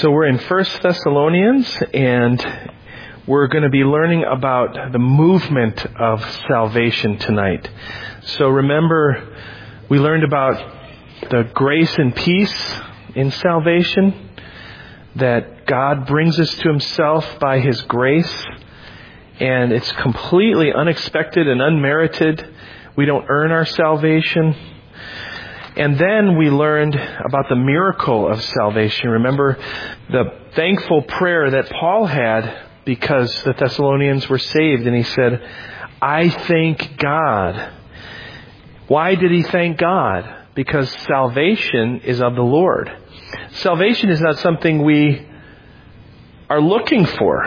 So we're in 1 Thessalonians, and we're going to be learning about the movement of salvation tonight. So remember, we learned about the grace and peace in salvation, that God brings us to Himself by His grace, and it's completely unexpected and unmerited. We don't earn our salvation. And then we learned about the miracle of salvation. Remember the thankful prayer that Paul had because the Thessalonians were saved. And he said, I thank God. Why did he thank God? Because salvation is of the Lord. Salvation is not something we are looking for.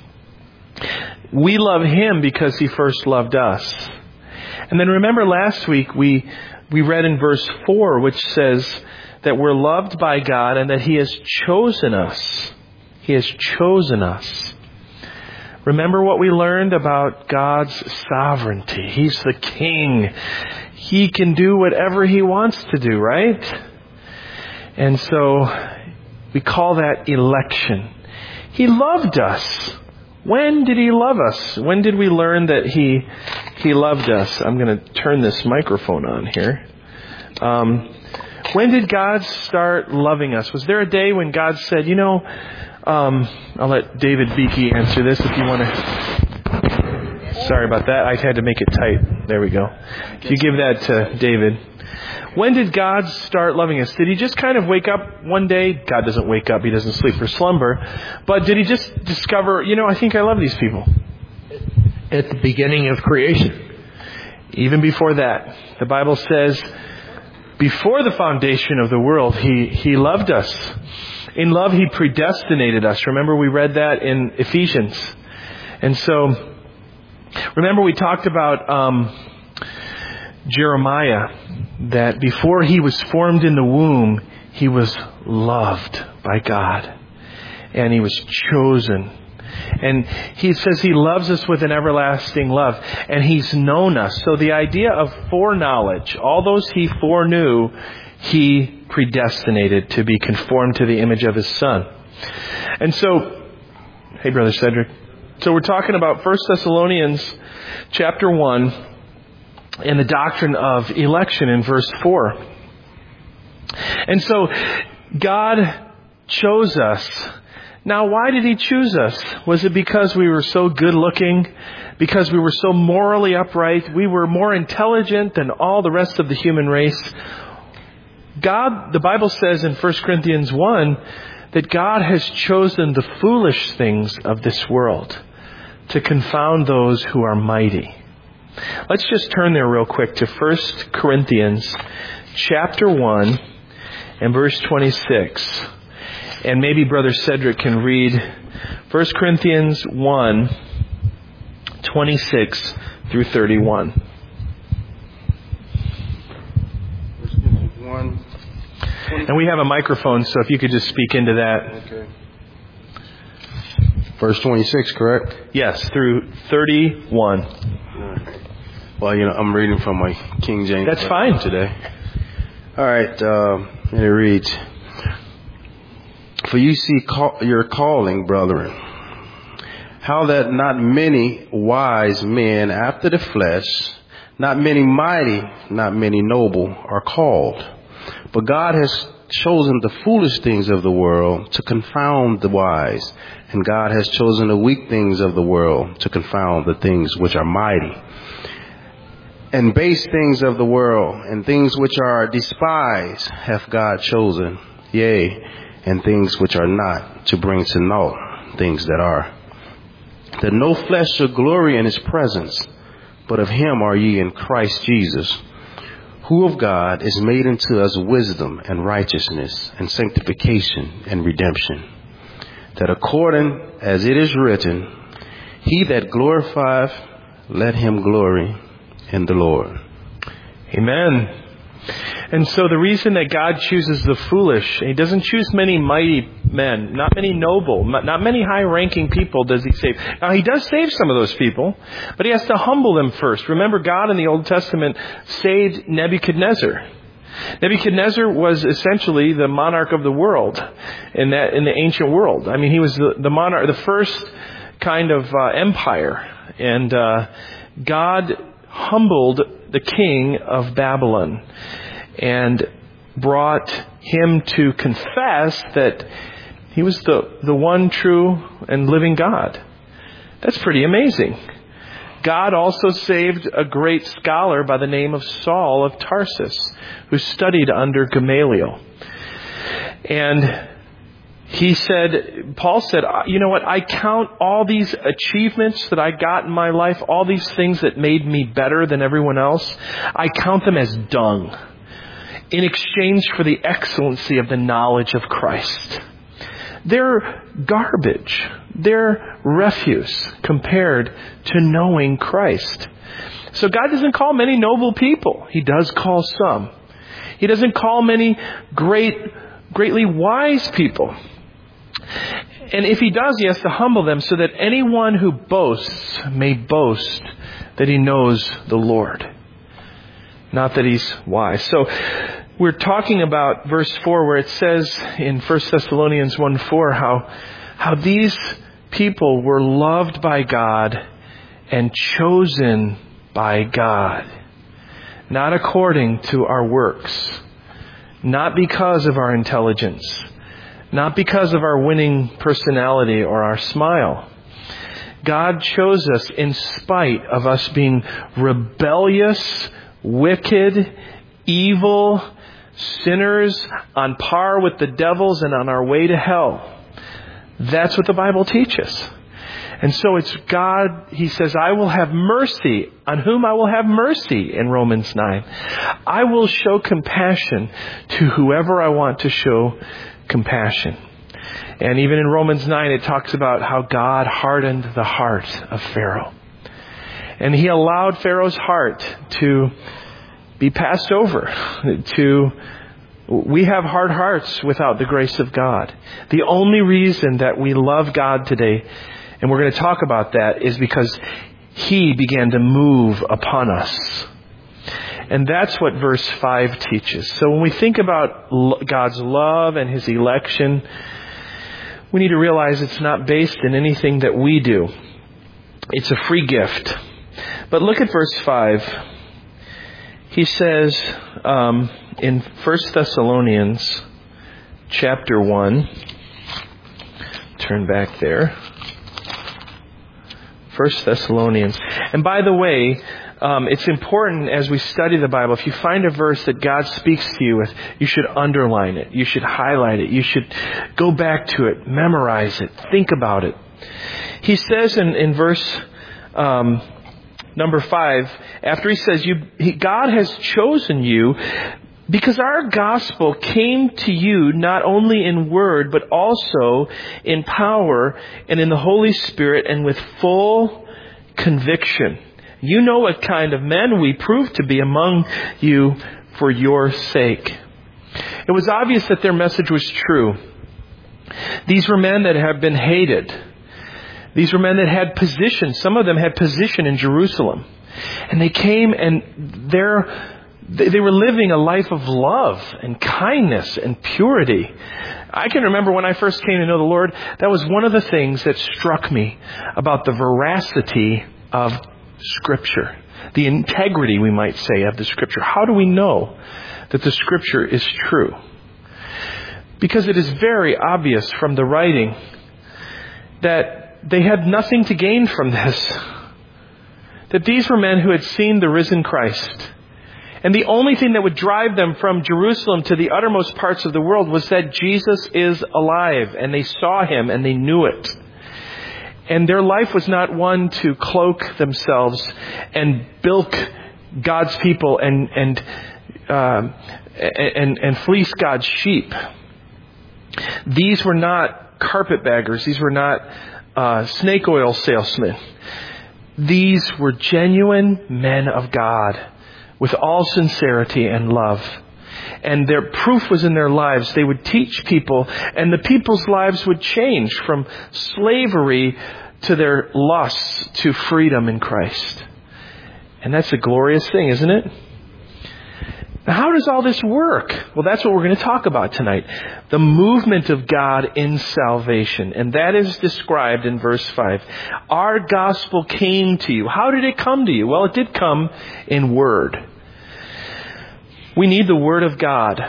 We love Him because He first loved us. And then remember last week we read in verse 4, which says that we're loved by God and that He has chosen us. He has chosen us. Remember what we learned about God's sovereignty. He's the King. He can do whatever He wants to do, right? And so we call that election. He loved us. When did He love us? When did we learn that He loved us? I'm going to turn this microphone on here. When did God start loving us? Was there a day when God said, I'll let David Beakey answer this if you want to. Sorry about that. I had to make it tight. There we go. You give that to David. When did God start loving us? Did He just kind of wake up one day? God doesn't wake up. He doesn't sleep or slumber. But did He just discover, I think I love these people? At the beginning of creation. Even before that. The Bible says, before the foundation of the world, He loved us. In love, He predestinated us. Remember, we read that in Ephesians. And so, remember we talked about Jeremiah, that before he was formed in the womb, he was loved by God. And he was chosen. And He says He loves us with an everlasting love. And He's known us. So the idea of foreknowledge, all those He foreknew, He predestinated to be conformed to the image of His Son. And so, hey, Brother Cedric. So we're talking about 1 Thessalonians chapter 1 and the doctrine of election in verse 4. And so God chose us. Now, why did He choose us? Was it because we were so good looking? Because we were so morally upright? We were more intelligent than all the rest of the human race? God, the Bible says in 1 Corinthians 1, that God has chosen the foolish things of this world to confound those who are mighty. Let's just turn there real quick to 1 Corinthians chapter 1 and verse 26. And maybe Brother Cedric can read 1 Corinthians 1, 26 through 31. 1 Corinthians 1. And we have a microphone, so if you could just speak into that. Okay. Verse 26, correct? Yes, through 31. Well, I'm reading from my King James. That's fine. Today. All right, and it reads, For you see your calling, brethren, how that not many wise men after the flesh, not many mighty, not many noble are called. But God has chosen the foolish things of the world to confound the wise. And God has chosen the weak things of the world to confound the things which are mighty. And base things of the world and things which are despised hath God chosen, yea, and things which are not, to bring to naught things that are. That no flesh should glory in His presence, but of Him are ye in Christ Jesus, who of God is made unto us wisdom and righteousness and sanctification and redemption. That according as it is written, He that glorifieth, let him glory in the Lord. Amen. And so the reason that God chooses the foolish, He doesn't choose many mighty men, not many noble, not many high-ranking people does He save. Now, He does save some of those people, but He has to humble them first. Remember, God in the Old Testament saved Nebuchadnezzar. Nebuchadnezzar was essentially the monarch of the world in the ancient world. I mean, he was the monarch, the first kind of empire. And God humbled the king of Babylon and brought him to confess that he was the one true and living God. That's pretty amazing. God also saved a great scholar by the name of Saul of Tarsus, who studied under Gamaliel. And Paul said, you know what, I count all these achievements that I got in my life, all these things that made me better than everyone else, I count them as dung in exchange for the excellency of the knowledge of Christ. They're garbage. They're refuse compared to knowing Christ. So God doesn't call many noble people. He does call some. He doesn't call many greatly wise people. And if he does, he has to humble them so that anyone who boasts may boast that he knows the Lord, not that he's wise. So we're talking about verse 4 where it says in 1 Thessalonians 1:4 how these people were loved by God and chosen by God, not according to our works, not because of our intelligence, not because of our winning personality or our smile. God chose us in spite of us being rebellious, wicked, evil, sinners on par with the devils and on our way to hell. That's what the Bible teaches. And so it's God, he says, I will have mercy on whom I will have mercy in Romans 9. I will show compassion to whoever I want to show compassion. And even in Romans 9, it talks about how God hardened the heart of Pharaoh. And he allowed Pharaoh's heart to be passed over. We have hard hearts without the grace of God. The only reason that we love God today, and we're going to talk about that, is because he began to move upon us. And that's what verse 5 teaches. So when we think about God's love and his election, we need to realize it's not based in anything that we do. It's a free gift. But look at verse 5. He says in 1 Thessalonians chapter 1, turn back there. 1 Thessalonians. And by the way, it's important as we study the Bible, if you find a verse that God speaks to you with, you should underline it. You should highlight it. You should go back to it, memorize it, think about it. He says in verse number 5, after he says, God has chosen you because our gospel came to you not only in word, but also in power and in the Holy Spirit and with full conviction. You know what kind of men we proved to be among you for your sake. It was obvious that their message was true. These were men that had been hated. These were men that had position. Some of them had position in Jerusalem. And they came and they were living a life of love and kindness and purity. I can remember when I first came to know the Lord, that was one of the things that struck me about the veracity of Scripture. The integrity, we might say, of the Scripture. How do we know that the Scripture is true? Because it is very obvious from the writing that they had nothing to gain from this. That these were men who had seen the risen Christ. And the only thing that would drive them from Jerusalem to the uttermost parts of the world was that Jesus is alive. And they saw him and they knew it. And their life was not one to cloak themselves and bilk God's people and fleece God's sheep. These were not carpetbaggers. These were not snake oil salesmen. These were genuine men of God with all sincerity and love. And their proof was in their lives. They would teach people, and the people's lives would change from slavery to their lusts to freedom in Christ. And that's a glorious thing, isn't it? Now, how does all this work? Well, that's what we're going to talk about tonight. The movement of God in salvation. And that is described in verse 5. Our gospel came to you. How did it come to you? Well, it did come in word. We need the Word of God.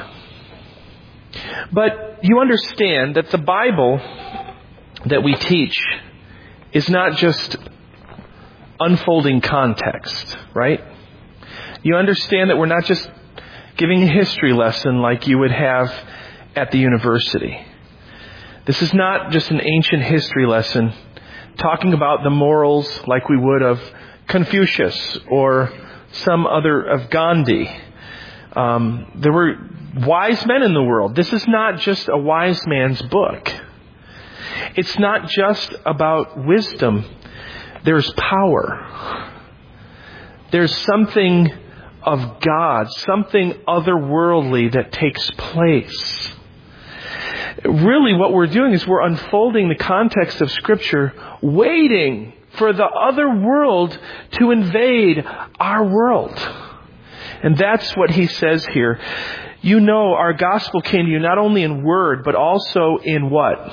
But you understand that the Bible that we teach is not just unfolding context, right? You understand that we're not just giving a history lesson like you would have at the university. This is not just an ancient history lesson talking about the morals like we would of Confucius or some other of Gandhi. There were wise men in the world. This is not just a wise man's book. It's not just about wisdom. There's power. There's something of God, something otherworldly that takes place. Really what we're doing is we're unfolding the context of Scripture, waiting for the other world to invade our world. And that's what he says here. You know, our gospel came to you not only in word, but also in what?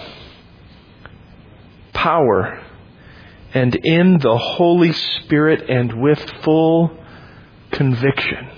Power. And in the Holy Spirit and with full conviction.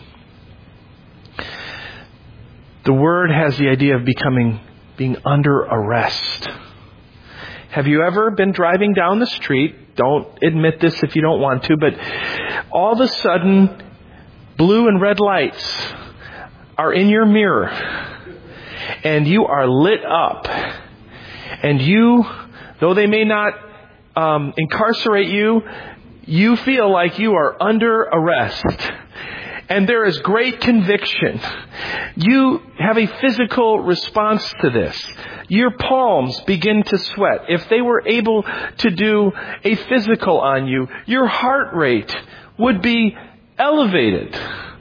The word has the idea of being under arrest. Have you ever been driving down the street? Don't admit this if you don't want to, but all of a sudden, blue and red lights are in your mirror, and you are lit up. And you, though they may not incarcerate you, you feel like you are under arrest. And there is great conviction. You have a physical response to this. Your palms begin to sweat. If they were able to do a physical on you, your heart rate would be elevated.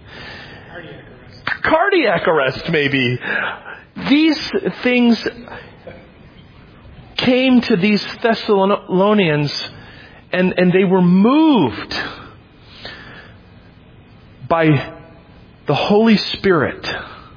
Cardiac arrest, maybe. These things came to these Thessalonians and they were moved by the Holy Spirit.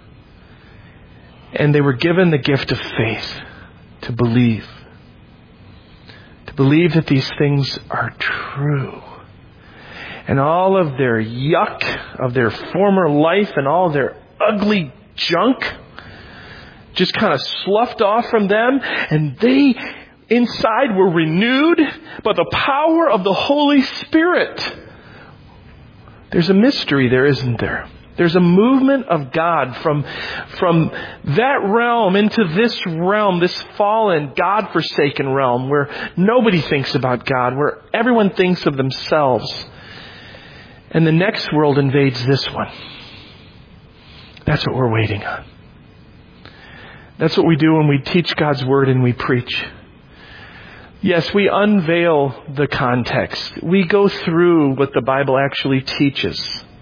And they were given the gift of faith to believe. To believe that these things are true. And all of their yuck of their former life and all their ugly junk just kind of sloughed off from them. And they inside were renewed by the power of the Holy Spirit. There's a mystery there, isn't there? There's a movement of God from that realm into this realm, this fallen, God-forsaken realm where nobody thinks about God, where everyone thinks of themselves. And the next world invades this one. That's what we're waiting on. That's what we do when we teach God's Word and we preach. Yes, we unveil the context. We go through what the Bible actually teaches.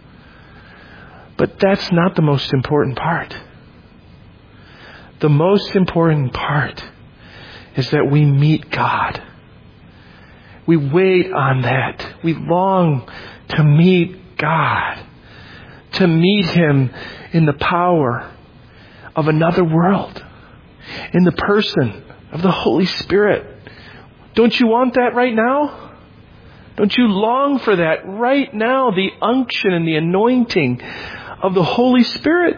But that's not the most important part. The most important part is that we meet God. We wait on that. We long to meet God. To meet Him in the power of another world. In the person of the Holy Spirit. Don't you want that right now? Don't you long for that right now? The unction and the anointing of the Holy Spirit.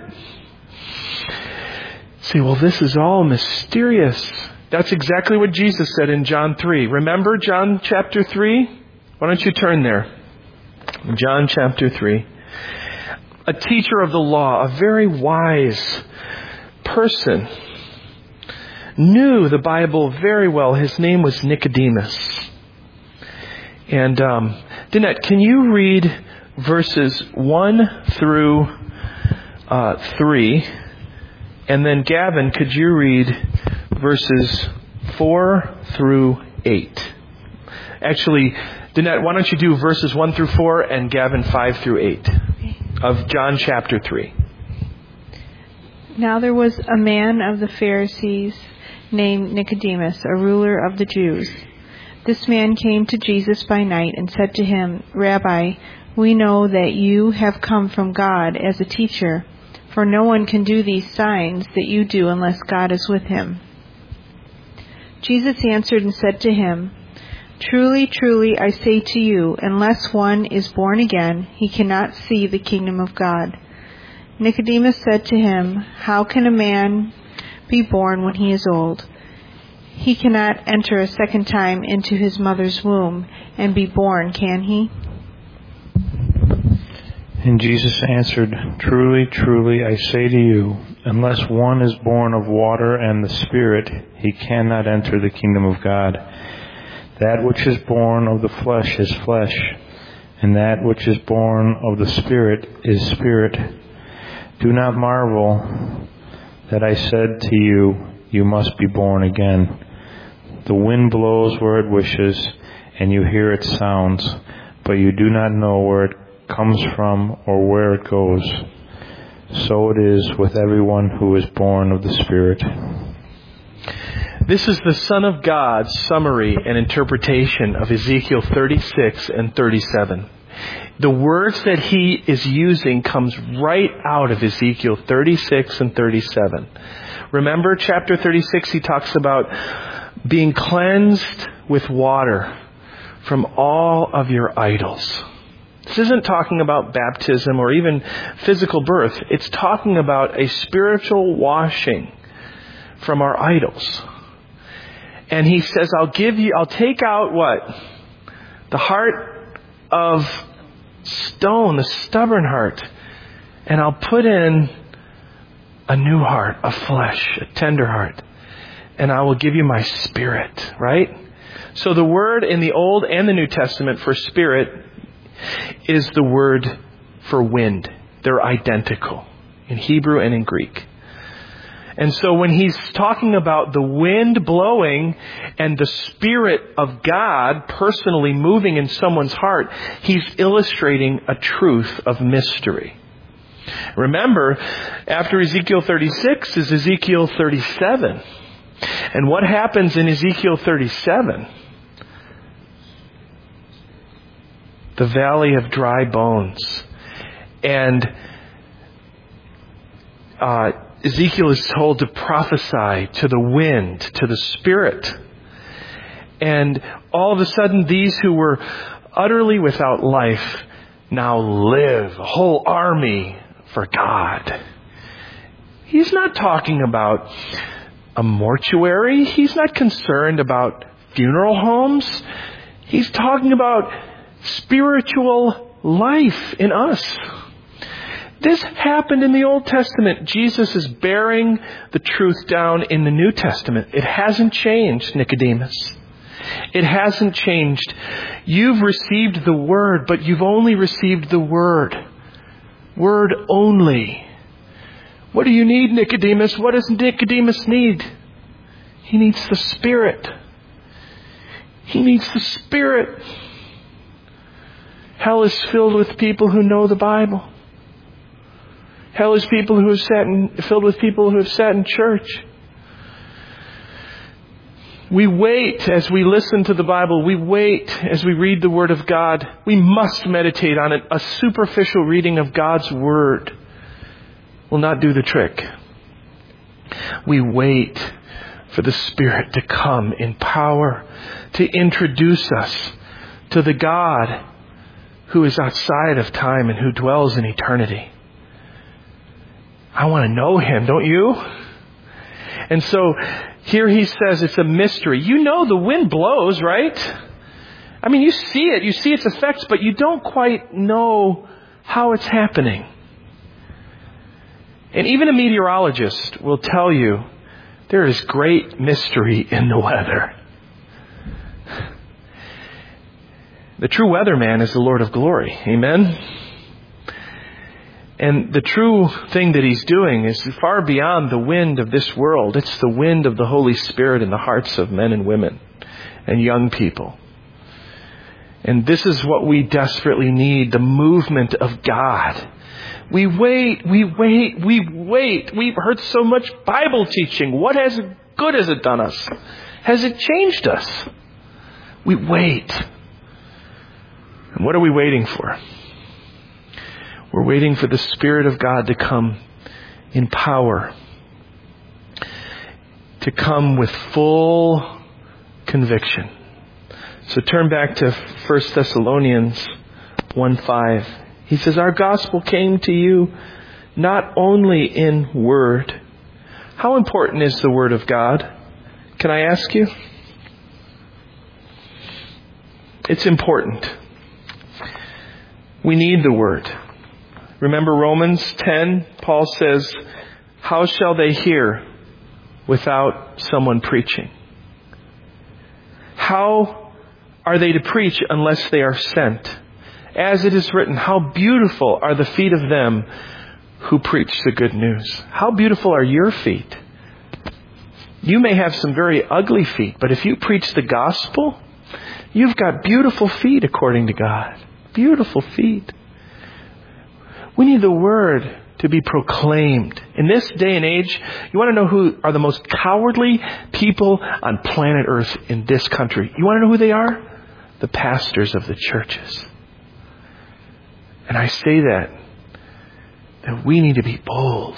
Say, well, this is all mysterious. That's exactly what Jesus said in John 3. Remember John chapter 3? Why don't you turn there? John chapter 3. A teacher of the law, a very wise person, knew the Bible very well. His name was Nicodemus. And Danette, can you read verses 1 through 3? And then Gavin, could you read verses 4 through 8? Actually, Danette, why don't you do verses 1 through 4 and Gavin 5 through 8 of John chapter 3. Now there was a man of the Pharisees named Nicodemus, a ruler of the Jews. This man came to Jesus by night and said to him, Rabbi, we know that you have come from God as a teacher, For no one can do these signs that you do unless God is with him." Jesus answered and said to him, "Truly, truly, I say to you, unless one is born again, he cannot see the kingdom of God." Nicodemus said to him, "How can a man be born when he is old? He cannot enter a second time into his mother's womb and be born, can he?" And Jesus answered, "Truly, truly, I say to you, unless one is born of water and the Spirit, he cannot enter the kingdom of God. That which is born of the flesh is flesh, and that which is born of the Spirit is spirit. Do not marvel that I said to you, you must be born again. The wind blows where it wishes, and you hear its sounds, but you do not know where it comes from or where it goes. So it is with everyone who is born of the Spirit." This is the Son of God's summary and interpretation of Ezekiel 36 and 37. The words that he is using comes right out of Ezekiel 36 and 37. Remember chapter 36, he talks about being cleansed with water from all of your idols. This isn't talking about baptism or even physical birth. It's talking about a spiritual washing from our idols. And he says, I'll take out what? The heart of stone, the stubborn heart, and I'll put in a new heart, a flesh, a tender heart, and I will give you my Spirit, right? So the word in the Old and the New Testament for Spirit is the word for wind. They're identical in Hebrew and in Greek. And so when he's talking about the wind blowing and the Spirit of God personally moving in someone's heart, he's illustrating a truth of mystery. Remember, after Ezekiel 36 is Ezekiel 37. And what happens in Ezekiel 37? The valley of dry bones. And Ezekiel is told to prophesy to the wind, to the Spirit. And all of a sudden, these who were utterly without life now live, a whole army for God. He's not talking about a mortuary. He's not concerned about funeral homes. He's talking about spiritual life in us. This happened in the Old Testament. Jesus is bearing the truth down in the New Testament. It hasn't changed, Nicodemus. It hasn't changed. You've received the Word, but you've only received the Word. Word only. What do you need, Nicodemus? What does Nicodemus need? He needs the Spirit. He needs the Spirit. Hell is filled with people who know the Bible. Hell is filled with people who have sat in church. We wait as we listen to the Bible. We wait as we read the Word of God. We must meditate on it. A superficial reading of God's Word will not do the trick. We wait for the Spirit to come in power to introduce us to the God who is outside of time and who dwells in eternity. I want to know Him, don't you? And so here he says it's a mystery. You know the wind blows, right? I mean, you see it. You see its effects, but you don't quite know how it's happening. And even a meteorologist will tell you there is great mystery in the weather. The true weatherman is the Lord of glory. Amen? And the true thing that He's doing is far beyond the wind of this world. It's the wind of the Holy Spirit in the hearts of men and women and young people. And this is what we desperately need, the movement of God. We wait. We've heard so much Bible teaching. What good has it done us? Has it changed us? We wait. And what are we waiting for? We're waiting for the Spirit of God to come in power, to come with full conviction. So turn back to 1 Thessalonians 1:5. He says, our gospel came to you not only in word. How important is the word of God? Can I ask you? It's important. We need the word. Remember Romans 10? Paul says, how shall they hear without someone preaching? How are they to preach unless they are sent? As it is written, how beautiful are the feet of them who preach the good news. How beautiful are your feet? You may have some very ugly feet, but if you preach the gospel, you've got beautiful feet according to God. Beautiful feet. We need the word to be proclaimed. In this day and age, you want to know who are the most cowardly people on planet Earth in this country? You want to know who they are? The pastors of the churches. And I say that we need to be bold.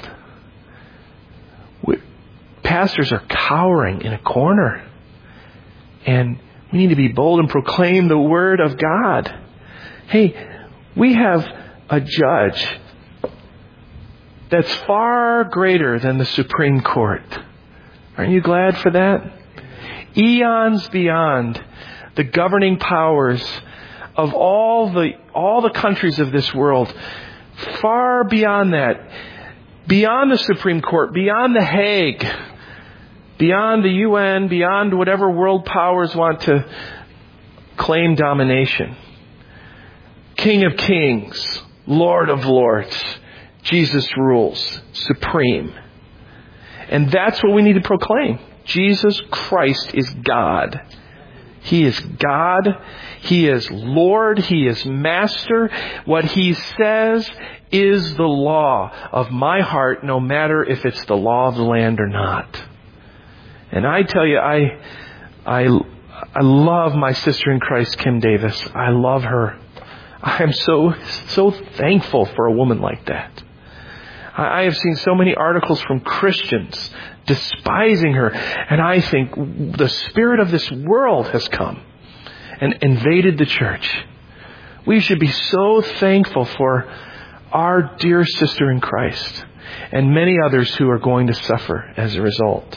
Pastors are cowering in a corner. And we need to be bold and proclaim the word of God. Hey, we have a judge that's far greater than the Supreme Court. Aren't you glad for that? Eons beyond the governing powers of all the countries of this world. Far beyond that. Beyond the Supreme Court. Beyond the Hague. Beyond the UN. Beyond whatever world powers want to claim domination. King of Kings. Lord of Lords. Jesus rules. Supreme. And that's what we need to proclaim. Jesus Christ is God. He is God. He is Lord. He is Master. What He says is the law of my heart, no matter if it's the law of the land or not. And I tell you, I love my sister in Christ, Kim Davis. I love her. I am so thankful for a woman like that. I have seen so many articles from Christians despising her. And I think the spirit of this world has come and invaded the church. We should be so thankful for our dear sister in Christ and many others who are going to suffer as a result.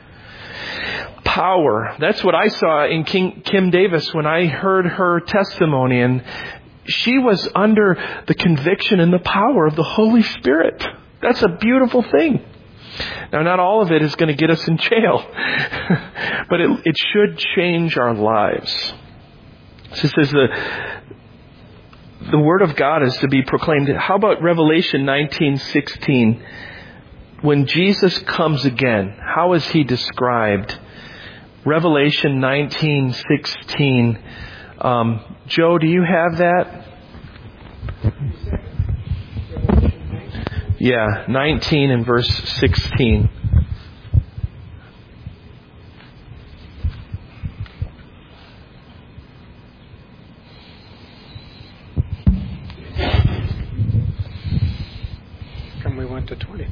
Power. That's what I saw in Kim Davis when I heard her testimony. And she was under the conviction and the power of the Holy Spirit. That's a beautiful thing. Now, not all of it is going to get us in jail, but it should change our lives. So it says the Word of God is to be proclaimed. How about Revelation 19:16? When Jesus comes again, how is He described? Revelation 19:16. Joe, do you have that? Yeah, 19 and verse 16. And we went to 20.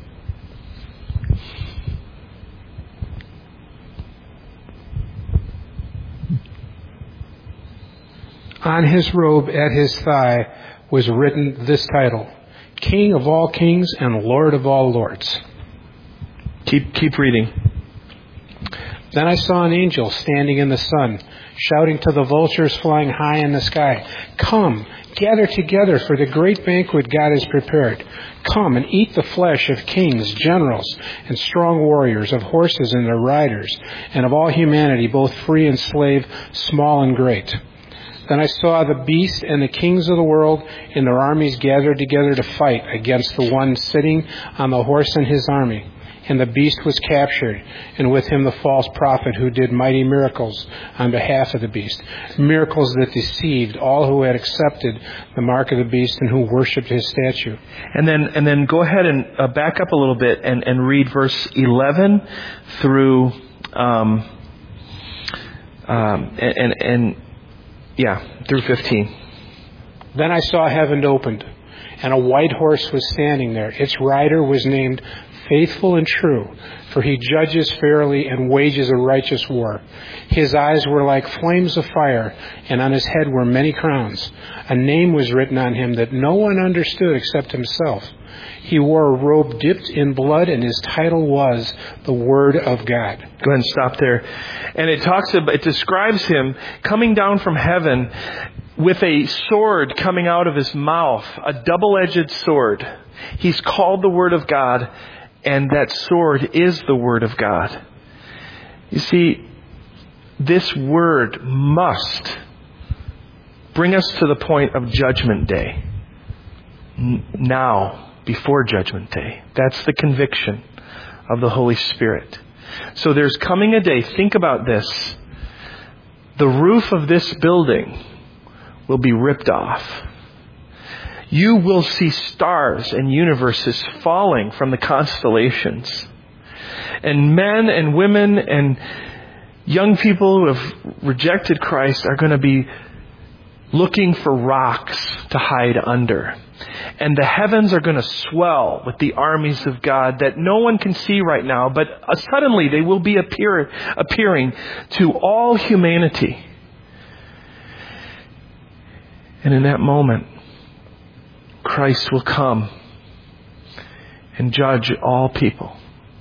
On his robe at his thigh was written this title: King of all kings and Lord of all lords. Keep reading. Then I saw an angel standing in the sun, shouting to the vultures flying high in the sky, "Come, gather together for the great banquet God has prepared. Come and eat the flesh of kings, generals, and strong warriors, of horses and their riders, and of all humanity, both free and slave, small and great." Then I saw the beast and the kings of the world and their armies gathered together to fight against the one sitting on the horse and his army. And the beast was captured, and with him the false prophet who did mighty miracles on behalf of the beast. Miracles that deceived all who had accepted the mark of the beast and who worshipped his statue. And then go ahead and back up a little bit and read verse 11 through through 15. Then I saw heaven opened, and a white horse was standing there. Its rider was named faithful and true, for he judges fairly and wages a righteous war. His eyes were like flames of fire, and on his head were many crowns. A name was written on him that no one understood except himself. He wore a robe dipped in blood, and his title was the Word of God. Go ahead and stop there. And it describes him coming down from heaven with a sword coming out of his mouth, a double-edged sword. He's called the Word of God, and that sword is the Word of God. You see, this Word must bring us to the point of Judgment Day. Now, before Judgment Day. That's the conviction of the Holy Spirit. So there's coming a day, think about this. The roof of this building will be ripped off. You will see stars and universes falling from the constellations. And men and women and young people who have rejected Christ are going to be looking for rocks to hide under. And the heavens are going to swell with the armies of God that no one can see right now, but suddenly they will be appearing to all humanity. And in that moment, Christ will come and judge all people.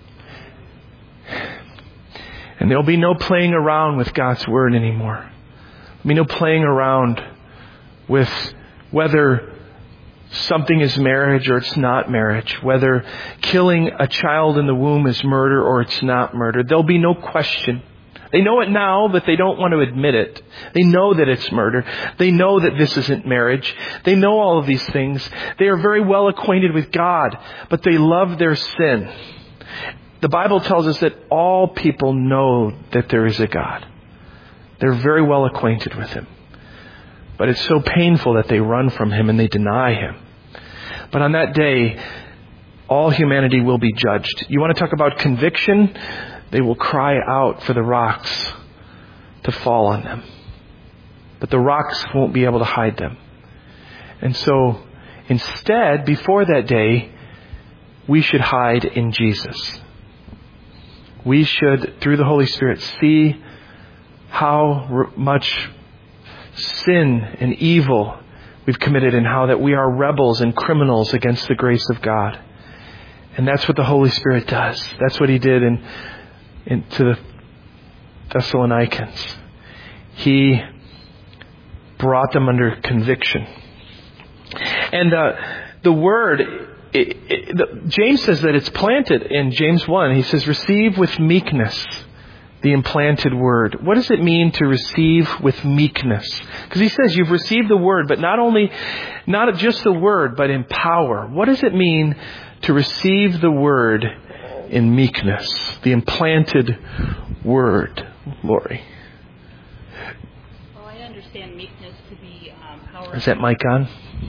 And there'll be no playing around with God's Word anymore. There'll be no playing around with whether something is marriage or it's not marriage, whether killing a child in the womb is murder or it's not murder. There'll be no question. They know it now, but they don't want to admit it. They know that it's murder. They know that this isn't marriage. They know all of these things. They are very well acquainted with God, but they love their sin. The Bible tells us that all people know that there is a God. They're very well acquainted with Him. But it's so painful that they run from Him and they deny Him. But on that day, all humanity will be judged. You want to talk about conviction? They will cry out for the rocks to fall on them. But the rocks won't be able to hide them. And so, instead, before that day, we should hide in Jesus. We should, through the Holy Spirit, see how much sin and evil we've committed and how that we are rebels and criminals against the grace of God. And that's what the Holy Spirit does. That's what He did to the Thessalonians. He brought them under conviction. And the Word, James says that it's planted in James 1. He says, receive with meekness the implanted Word. What does it mean to receive with meekness? Because he says you've received the Word, but not just the Word, but in power. What does it mean to receive the Word in meekness? The implanted Word, Lori. Well, I understand meekness to be power. Is that mic on?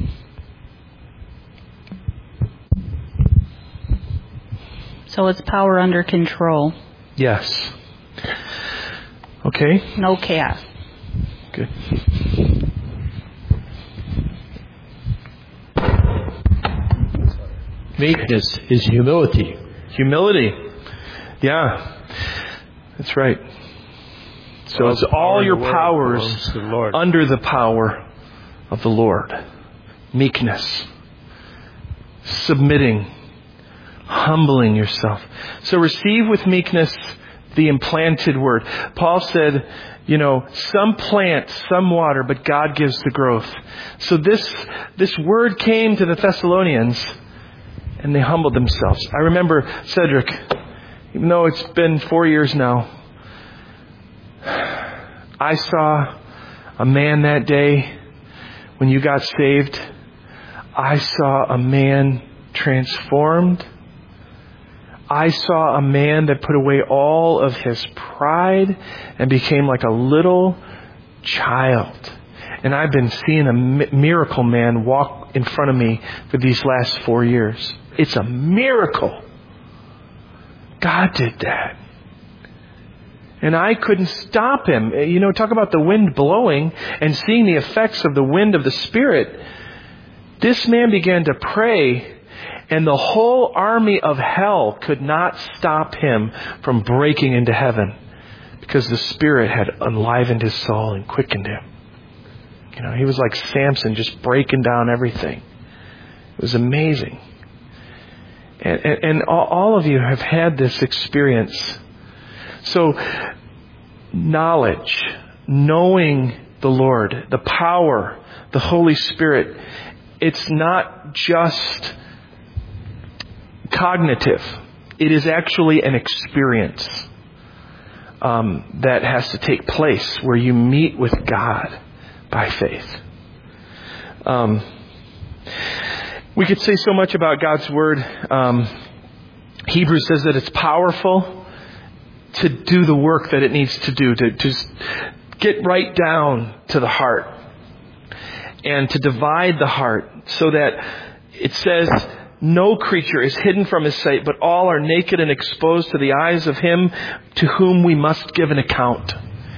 So it's power under control. Yes. Okay. No chaos. Good. Meekness is humility. Humility. Yeah. That's right. So it's all your powers under the power of the Lord. Meekness. Submitting. Humbling yourself. So receive with meekness the implanted Word. Paul said, some plant, some water, but God gives the growth. So this Word came to the Thessalonians and they humbled themselves. I remember, Cedric, even though it's been 4 years now, I saw a man that day when you got saved. I saw a man transformed. I saw a man that put away all of his pride and became like a little child. And I've been seeing a miracle man walk in front of me for these last 4 years. It's a miracle. God did that. And I couldn't stop him. Talk about the wind blowing and seeing the effects of the wind of the Spirit. This man began to pray. And the whole army of hell could not stop him from breaking into heaven, because the Spirit had enlivened his soul and quickened him. You know, he was like Samson, just breaking down everything. It was amazing. And all of you have had this experience. So, knowledge, knowing the Lord, the power, the Holy Spirit, it's not just cognitive. It is actually an experience that has to take place where you meet with God by faith. We could say so much about God's Word. Hebrews says that it's powerful to do the work that it needs to do, to just get right down to the heart and to divide the heart, so that it says no creature is hidden from his sight, but all are naked and exposed to the eyes of him to whom we must give an account.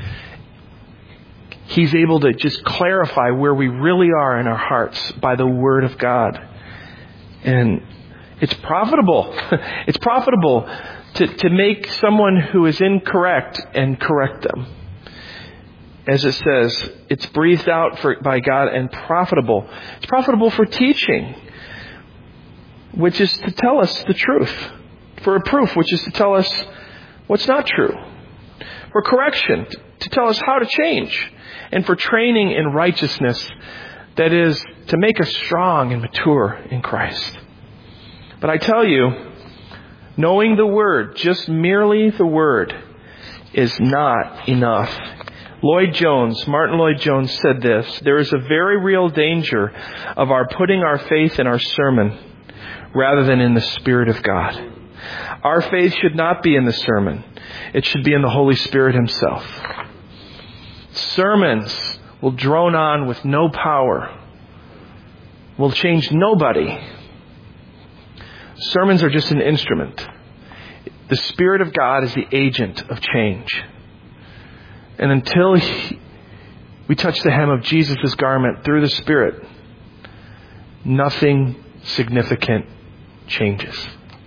He's able to just clarify where we really are in our hearts by the Word of God. And it's profitable. It's profitable to make someone who is incorrect and correct them. As it says, it's breathed out by God and profitable. It's profitable for teaching, which is to tell us the truth. For reproof, which is to tell us what's not true. For correction, to tell us how to change. And for training in righteousness, that is, to make us strong and mature in Christ. But I tell you, knowing the Word, just merely the Word, is not enough. Martin Lloyd Jones said this: there is a very real danger of our putting our faith in our sermon rather than in the Spirit of God. Our faith should not be in the sermon. It should be in the Holy Spirit Himself. Sermons will drone on with no power, will change nobody. Sermons are just an instrument. The Spirit of God is the agent of change. And until we touch the hem of Jesus' garment through the Spirit, nothing significant changes.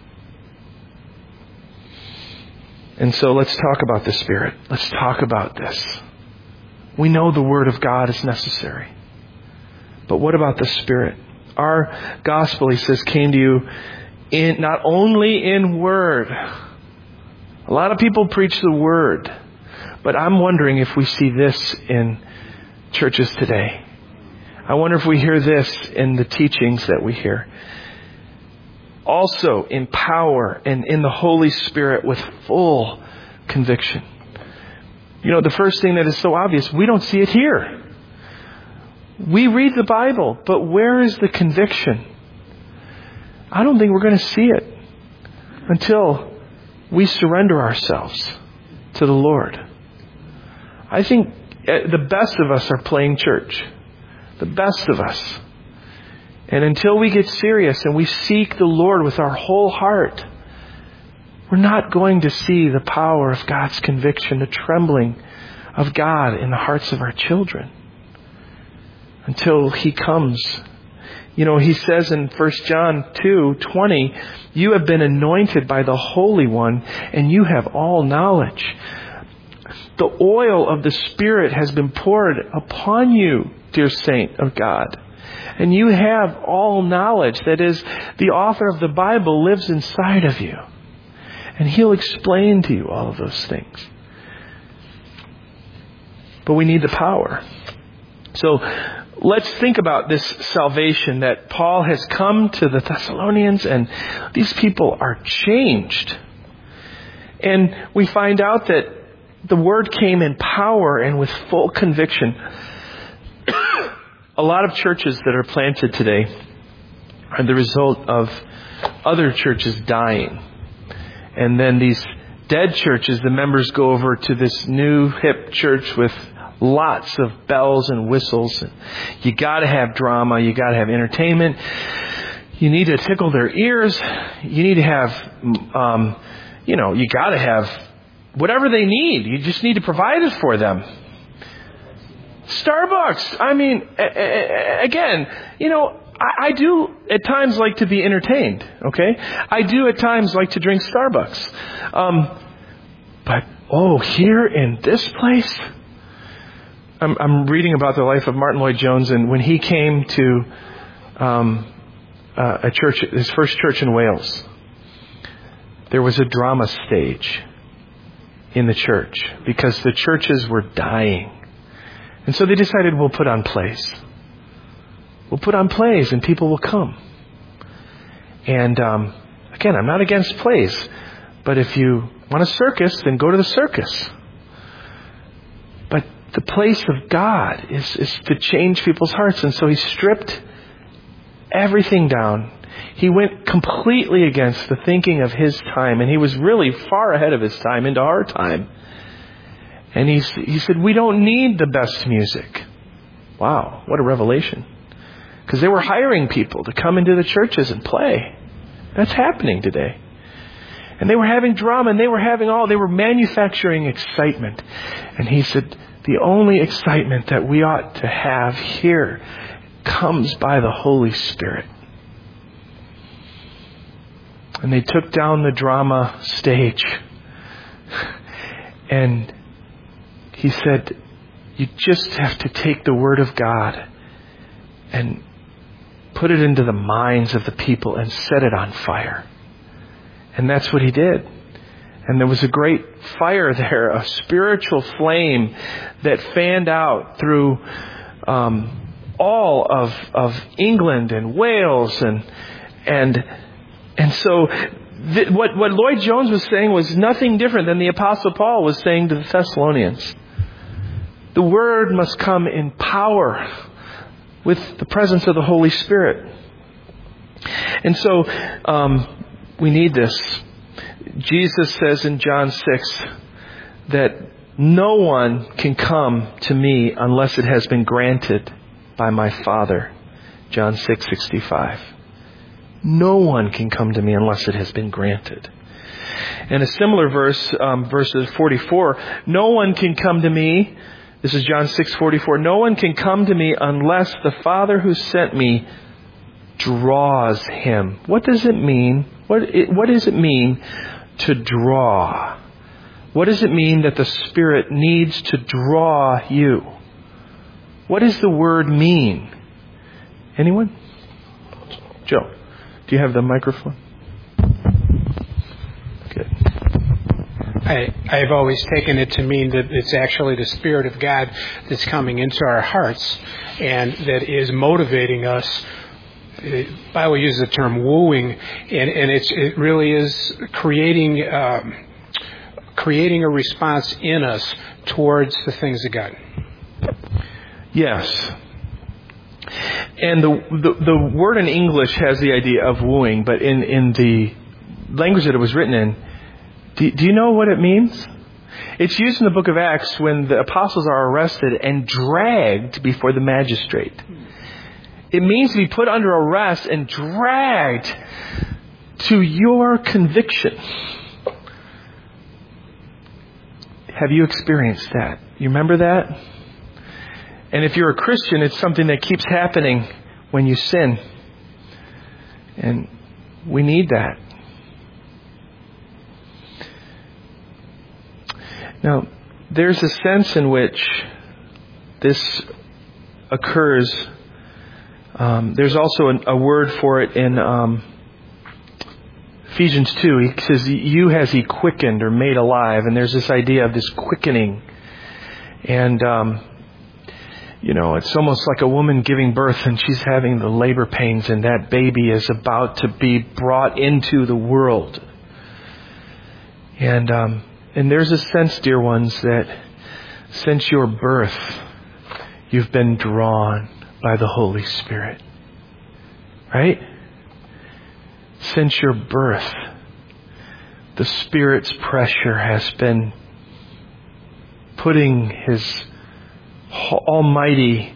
And so let's talk about the Spirit. Let's talk about this. We know the Word of God is necessary. But what about the Spirit? Our gospel, he says, came to you not only in word. A lot of people preach the Word. But I'm wondering if we see this in churches today. I wonder if we hear this in the teachings that we hear. Also in power and in the Holy Spirit with full conviction. You know, the first thing that is so obvious, we don't see it here. We read the Bible, but where is the conviction? I don't think we're going to see it until we surrender ourselves to the Lord. I think the best of us are playing church. The best of us. And until we get serious and we seek the Lord with our whole heart, we're not going to see the power of God's conviction, the trembling of God in the hearts of our children until He comes. You know, He says in 1 John 2:20, you have been anointed by the Holy One and you have all knowledge. The oil of the Spirit has been poured upon you, dear saint of God. And you have all knowledge. That is, the author of the Bible lives inside of you. And He'll explain to you all of those things. But we need the power. So let's think about this salvation that Paul has come to the Thessalonians, and these people are changed. And we find out that the Word came in power and with full conviction. A lot of churches that are planted today are the result of other churches dying. And then these dead churches, the members go over to this new hip church with lots of bells and whistles. You got to have drama. You got to have entertainment. You need to tickle their ears. You need to have, you got to have whatever they need. You just need to provide it for them. Starbucks. I mean, again, I do at times like to be entertained, okay? I do at times like to drink Starbucks. But here in this place, I'm reading about the life of Martin Lloyd-Jones, and when he came to a church, his first church in Wales, there was a drama stage in the church because the churches were dying. And so they decided, we'll put on plays. We'll put on plays and people will come. And again, I'm not against plays, but if you want a circus, then go to the circus. But the place of God is to change people's hearts. And so he stripped everything down. He went completely against the thinking of his time, and he was really far ahead of his time into our time. And he said, we don't need the best music. Wow, what a revelation. Because they were hiring people to come into the churches and play. That's happening today. And they were having drama, and they were manufacturing excitement. And he said, the only excitement that we ought to have here comes by the Holy Spirit. And they took down the drama stage. And he said, you just have to take the Word of God and put it into the minds of the people and set it on fire. And that's what he did. And there was a great fire there, a spiritual flame that fanned out through all of England and Wales and so what Lloyd-Jones was saying was nothing different than the Apostle Paul was saying to the Thessalonians. The Word must come in power with the presence of the Holy Spirit. And so we need this. Jesus says in John 6 that no one can come to me unless it has been granted by my Father. John 6:65. No one can come to me unless it has been granted. And a similar verse, verses 44, no one can come to me. This is John 6:44. No one can come to me unless the Father who sent me draws him. What does it mean? What does it mean to draw? What does it mean that the Spirit needs to draw you? What does the word mean? Anyone? Joe, do you have the microphone? Good. I've always taken it to mean that it's actually the Spirit of God that's coming into our hearts and that is motivating us. The Bible uses the term wooing, and it really is creating a response in us towards the things of God. Yes. And the word in English has the idea of wooing, but in the language that it was written in, do you know what it means? It's used in the book of Acts when the apostles are arrested and dragged before the magistrate. It means to be put under arrest and dragged to your conviction. Have you experienced that? You remember that? And if you're a Christian, it's something that keeps happening when you sin. And we need that. Now, there's a sense in which this occurs. There's also a word for it in Ephesians 2. He says, you has he quickened or made alive. And there's this idea of this quickening. And, it's almost like a woman giving birth and she's having the labor pains and that baby is about to be brought into the world. And there's a sense, dear ones, that since your birth, you've been drawn by the Holy Spirit. Right? Since your birth, the Spirit's pressure has been putting His almighty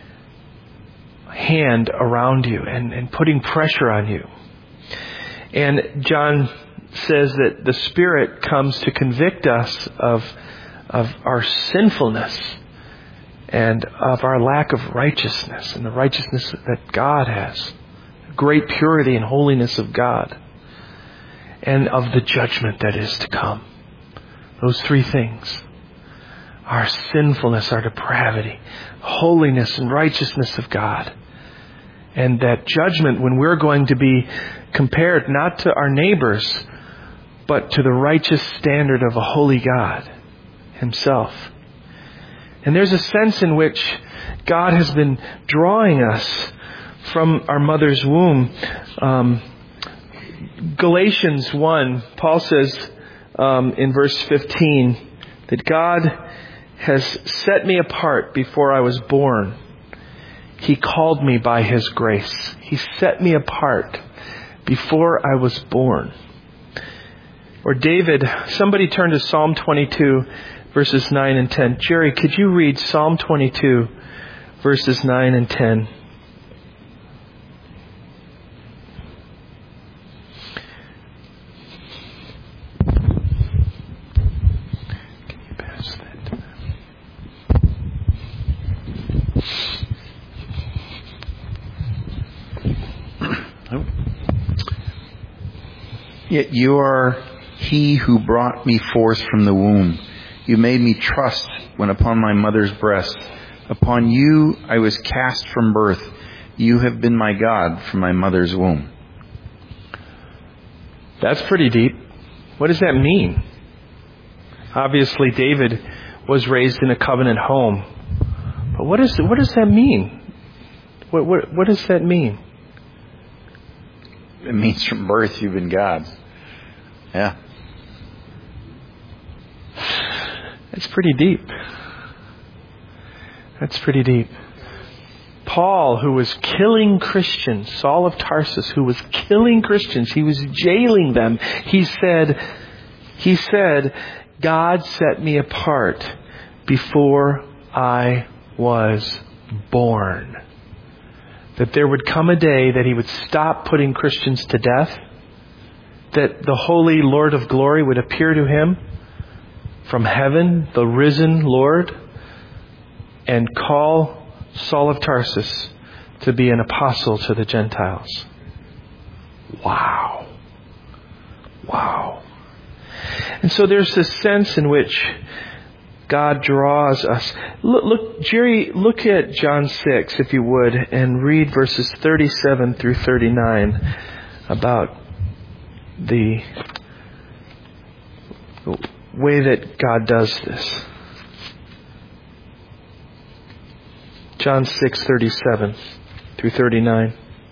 hand around you and putting pressure on you. And John says that the Spirit comes to convict us of our sinfulness and of our lack of righteousness and the righteousness that God has, great purity and holiness of God, and of the judgment that is to come. Those three things. Our sinfulness, our depravity, holiness and righteousness of God. And that judgment when we're going to be compared not to our neighbors, but to the righteous standard of a holy God Himself. And there's a sense in which God has been drawing us from our mother's womb. Galatians 1, Paul says in verse 15 that God has set me apart before I was born. He called me by His grace. He set me apart before I was born. Or David, somebody turn to Psalm 22, verses 9 and 10. Jerry, could you read Psalm 22, verses 9 and 10? Can you pass that to them? Yet you are He who brought me forth from the womb. You made me trust when upon my mother's breast. Upon you I was cast from birth. You have been my God from my mother's womb. That's pretty deep. What does that mean? Obviously, David was raised in a covenant home. But what does that mean? What does that mean? It means from birth you've been God's. Yeah. That's pretty deep. That's pretty deep. Paul, who was killing Christians, Saul of Tarsus, who was killing Christians, he was jailing them. He said, God set me apart before I was born. That there would come a day that He would stop putting Christians to death. That the holy Lord of glory would appear to him from heaven, the risen Lord, and call Saul of Tarsus to be an apostle to the Gentiles. Wow. Wow. And so there's this sense in which God draws us. Look, Jerry, look at John 6, if you would, and read verses 37 through 39 about the way that God does this. John 6:37 through 39.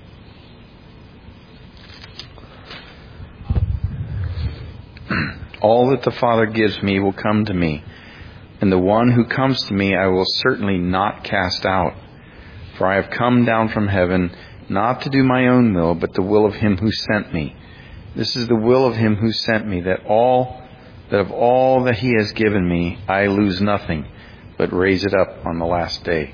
All that the Father gives me will come to me, and the one who comes to me I will certainly not cast out. For I have come down from heaven, not to do my own will, but the will of Him who sent me. This is the will of Him who sent me, that of all that He has given me, I lose nothing, but raise it up on the last day.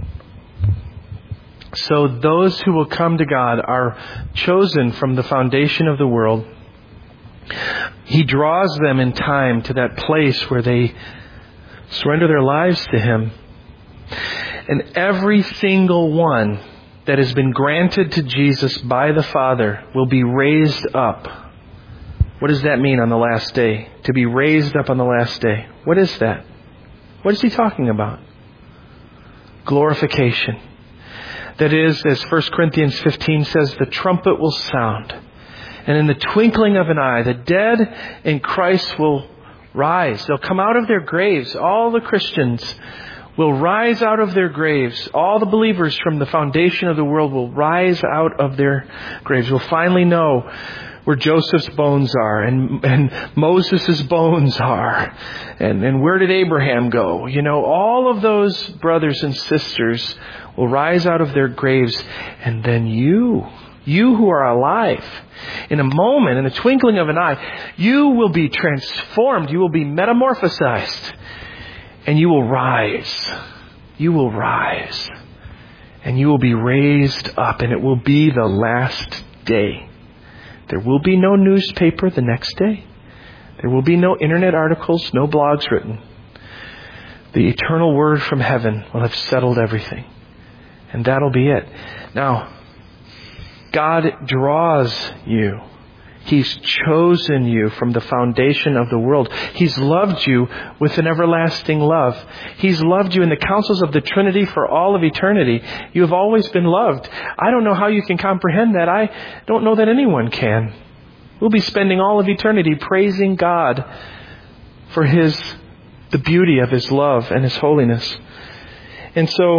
So those who will come to God are chosen from the foundation of the world. He draws them in time to that place where they surrender their lives to Him. And every single one that has been granted to Jesus by the Father will be raised up. What does that mean on the last day? To be raised up on the last day. What is that? What is He talking about? Glorification. That is, as 1 Corinthians 15 says, the trumpet will sound. And in the twinkling of an eye, the dead in Christ will rise. They'll come out of their graves. All the Christians will rise out of their graves. All the believers from the foundation of the world will rise out of their graves. We'll finally know where Joseph's bones are and Moses' bones are. And where did Abraham go? You know, all of those brothers and sisters will rise out of their graves. And then you who are alive, in a moment, in the twinkling of an eye, you will be transformed. You will be metamorphosized. And you will rise. You will rise. And you will be raised up. And it will be the last day. There will be no newspaper the next day. There will be no internet articles, no blogs written. The eternal word from heaven will have settled everything. And that'll be it. Now, God draws you. He's chosen you from the foundation of the world. He's loved you with an everlasting love. He's loved you in the counsels of the Trinity for all of eternity. You have always been loved. I don't know how you can comprehend that. I don't know that anyone can. We'll be spending all of eternity praising God for the beauty of His love and His holiness. And so,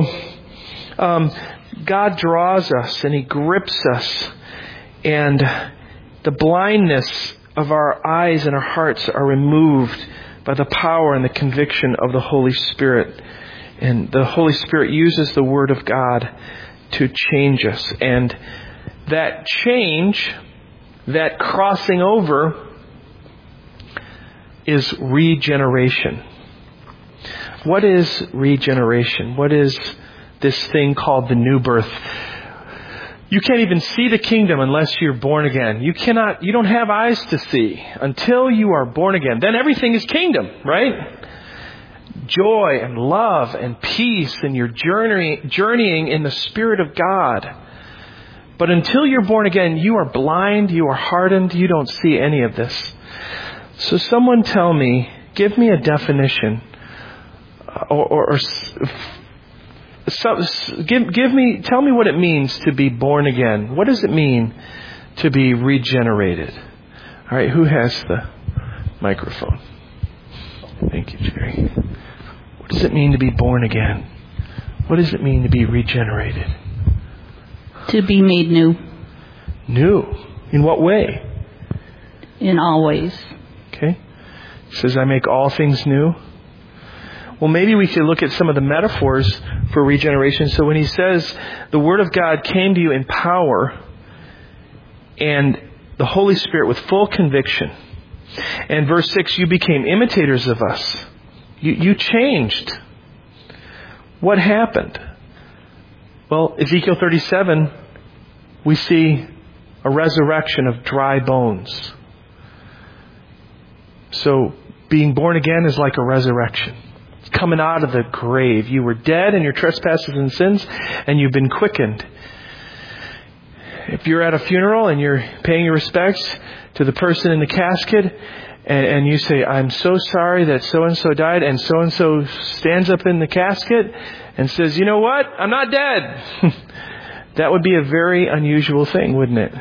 God draws us and He grips us, and the blindness of our eyes and our hearts are removed by the power and the conviction of the Holy Spirit. And the Holy Spirit uses the Word of God to change us. And that change, that crossing over, is regeneration. What is regeneration? What is this thing called the new birth? You can't even see the kingdom unless you're born again. You don't have eyes to see until you are born again. Then everything is kingdom, right? Joy and love and peace, and you're journeying in the Spirit of God. But until you're born again, you are blind, you are hardened, you don't see any of this. So someone give me a definition, tell me what it means to be born again. What does it mean to be regenerated? All right, who has the microphone? Thank you, Jerry. What does it mean to be born again? What does it mean to be regenerated? To be made new. New? In what way? In all ways. Okay. It says, I make all things new. Well, maybe we could look at some of the metaphors for regeneration. So when he says the Word of God came to you in power and the Holy Spirit with full conviction. And verse 6, you became imitators of us. You changed. What happened? Well, Ezekiel 37, we see a resurrection of dry bones. So being born again is like a resurrection. Coming out of the grave. You were dead in your trespasses and sins, and you've been quickened. If you're at a funeral and you're paying your respects to the person in the casket, and you say, I'm so sorry that so-and-so died, and so-and-so stands up in the casket and says, you know what? I'm not dead. That would be a very unusual thing, wouldn't it?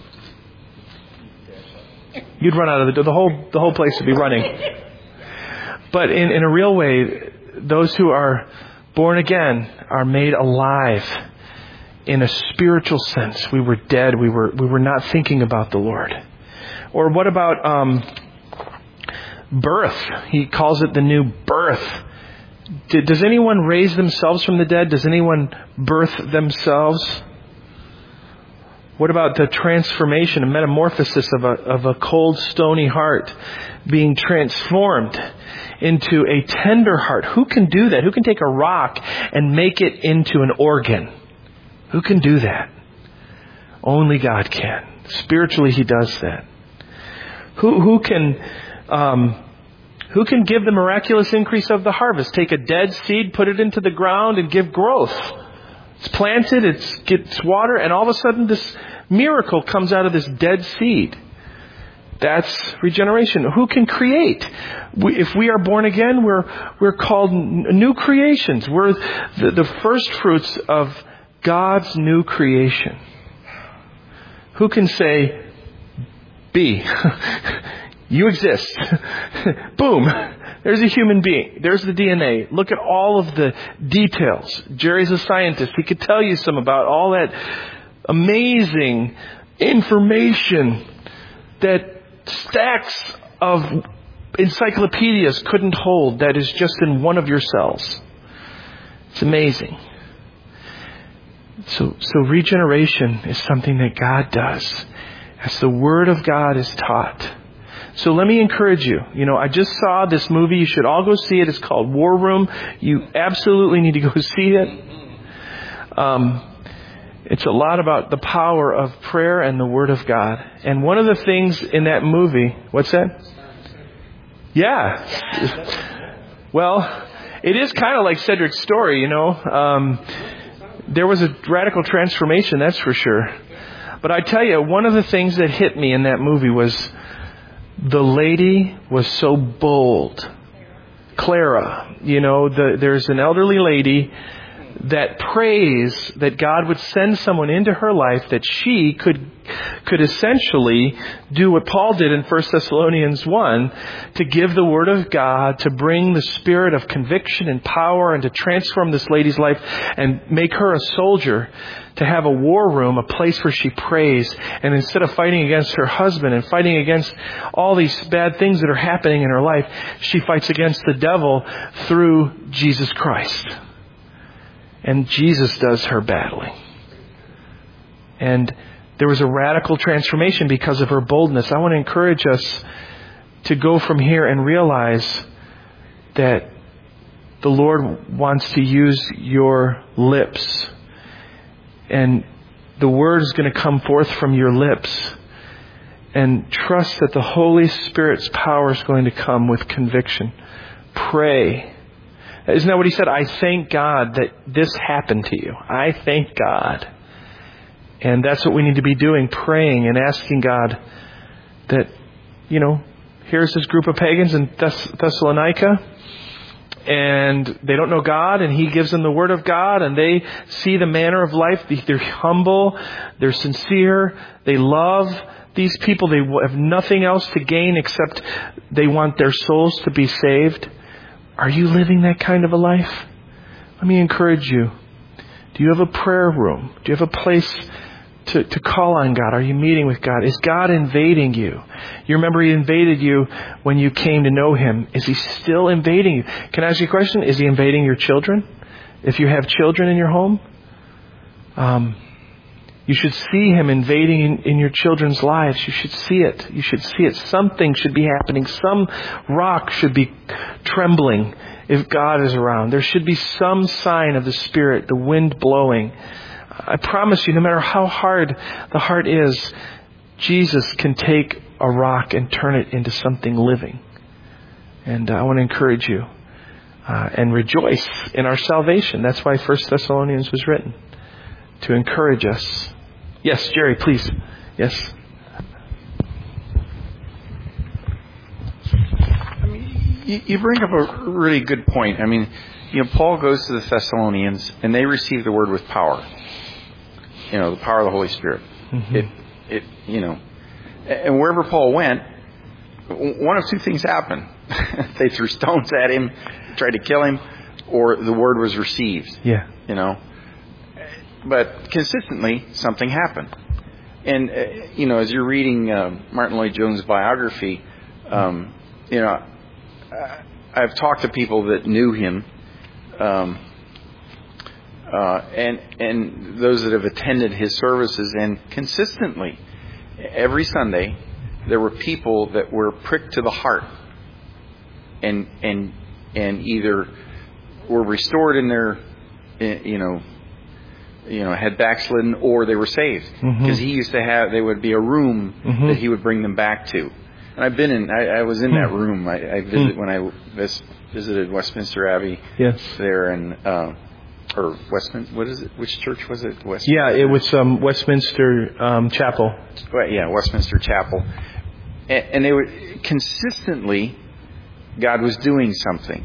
You'd run out of the whole place would be running. But in a real way, those who are born again are made alive in a spiritual sense. We were dead. We were not thinking about the Lord. Or what about birth? He calls it the new birth. Does anyone raise themselves from the dead? Does anyone birth themselves? What about the transformation, a metamorphosis of a cold, stony heart being transformed into a tender heart? Who can do that? Who can take a rock and make it into an organ? Who can do that? Only God can. Spiritually, He does that. Who can give the miraculous increase of the harvest? Take a dead seed, put it into the ground, and give growth. It's planted, it gets water, and all of a sudden this miracle comes out of this dead seed. That's regeneration. Who can create? If we are born again, we're called new creations. We're the first fruits of God's new creation. Who can say, be? You exist. Boom. There's a human being. There's the DNA. Look at all of the details. Jerry's a scientist. He could tell you some about all that amazing information that stacks of encyclopedias couldn't hold, that is just in one of your cells. It's amazing. So regeneration is something that God does as the Word of God is taught. So let me encourage you. I just saw this movie. You should all go see it. It's called War Room. You absolutely need to go see it. It's a lot about the power of prayer and the Word of God. And one of the things in that movie, what's that? Yeah. Well, it is kind of like Cedric's story, you know. There was a radical transformation, that's for sure. But I tell you, one of the things that hit me in that movie was the lady was so bold. Clara, you know, there's an elderly lady that prays that God would send someone into her life that she could essentially do what Paul did in 1 Thessalonians 1, to give the Word of God, to bring the spirit of conviction and power, and to transform this lady's life and make her a soldier, to have a war room, a place where she prays. And instead of fighting against her husband and fighting against all these bad things that are happening in her life, she fights against the devil through Jesus Christ. And Jesus does her battling. And there was a radical transformation because of her boldness. I want to encourage us to go from here and realize that the Lord wants to use your lips. And the Word is going to come forth from your lips. And trust that the Holy Spirit's power is going to come with conviction. Pray. Isn't that what he said? I thank God that this happened to you. I thank God. And that's what we need to be doing, praying and asking God that, you know, here's this group of pagans in Thessalonica, and they don't know God, and He gives them the Word of God, and they see the manner of life. They're humble, they're sincere, they love these people. They have nothing else to gain except they want their souls to be saved. Are you living that kind of a life? Let me encourage you. Do you have a prayer room? Do you have a place to call on God? Are you meeting with God? Is God invading you? You remember He invaded you when you came to know Him. Is He still invading you? Can I ask you a question? Is He invading your children? If you have children in your home, you should see Him invading in your children's lives. You should see it. You should see it. Something should be happening. Some rock should be trembling if God is around. There should be some sign of the Spirit, the wind blowing. I promise you, no matter how hard the heart is, Jesus can take a rock and turn it into something living. And I want to encourage you and rejoice in our salvation. That's why 1 Thessalonians was written, to encourage us. Yes, Jerry, please. Yes. I mean, you bring up a really good point. I mean, you know, Paul goes to the Thessalonians, and they receive the Word with power. You know, the power of the Holy Spirit. Mm-hmm. You know, and wherever Paul went, one of two things happened. They threw stones at him, tried to kill him, or the Word was received. Yeah. You know. But consistently, something happened. And, you know, as you're reading Martin Lloyd-Jones' biography, you know, I've talked to people that knew him, and those that have attended his services, and consistently, every Sunday, there were people that were pricked to the heart, and either were restored in their, had backslidden, or they were saved. Because he used to have, there would be a room that he would bring them back to. And I've been in, I was in that room. I visited when I visited Westminster Abbey. Yes. There, and or Westminster, what is it? Which church was it? Westminster? Yeah, it was Westminster Chapel. Right, yeah, Westminster Chapel. And they were consistently, God was doing something.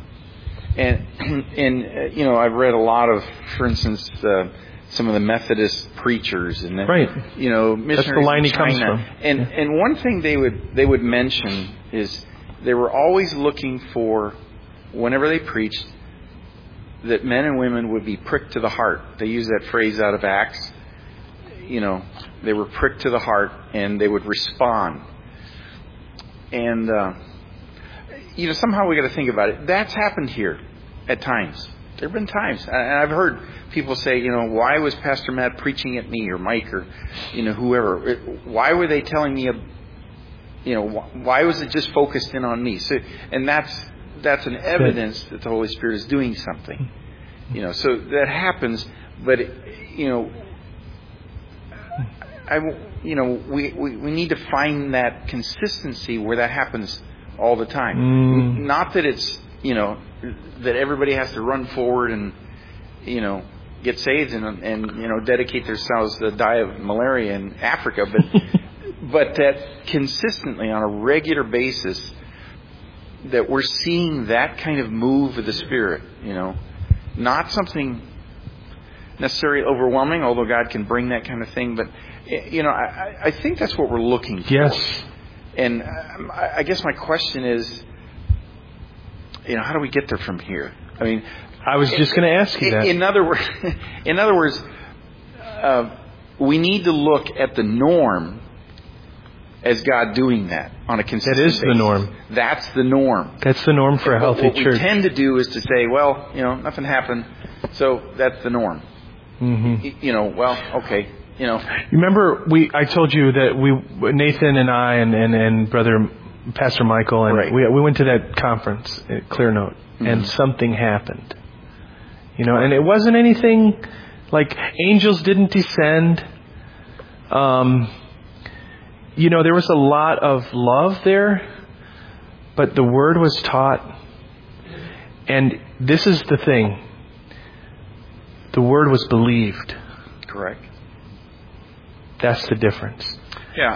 And I've read a lot of, for instance, some of the Methodist preachers, and right. Missionaries. That's the line he comes from. And one thing they would mention is they were always looking for, whenever they preached, that men and women would be pricked to the heart. They use that phrase out of Acts. They were pricked to the heart, and they would respond. And somehow we got to think about it. That's happened here at times. There have been times, and I've heard people say, why was Pastor Matt preaching at me, or Mike, or whoever? Why were they telling me? Why was it just focused in on me? So, and that's an evidence that the Holy Spirit is doing something. So that happens, but we need to find that consistency where that happens all the time. Not that it's that everybody has to run forward and, get saved and dedicate themselves to die of malaria in Africa, but that consistently on a regular basis that we're seeing that kind of move of the Spirit, not something necessarily overwhelming, although God can bring that kind of thing, but I think that's what we're looking for. Yes. And I guess my question is, how do we get there from here? I mean, I was just going to ask you that. In other words, we need to look at the norm as God doing that on a consistent basis. That is the norm. That's the norm. That's the norm for a healthy church. What we tend to do is to say, well, nothing happened, so that's the norm. Mm-hmm. Okay. Remember, I told you that Nathan and I and Brother Pastor Michael and right. we went to that conference at Clear Note, mm-hmm. and something happened. And it wasn't anything like angels didn't descend. There was a lot of love there, but the word was taught. And this is the thing. The word was believed. Correct. That's the difference. Yeah,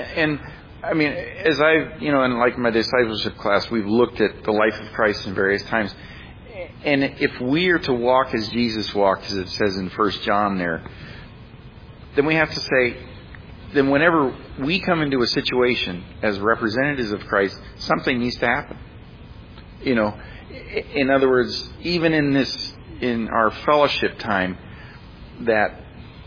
as I've, in like my discipleship class, we've looked at the life of Christ in various times. And if we are to walk as Jesus walked, as it says in 1 John there, then we have to say, then whenever we come into a situation as representatives of Christ, something needs to happen. In other words, even in our fellowship time, that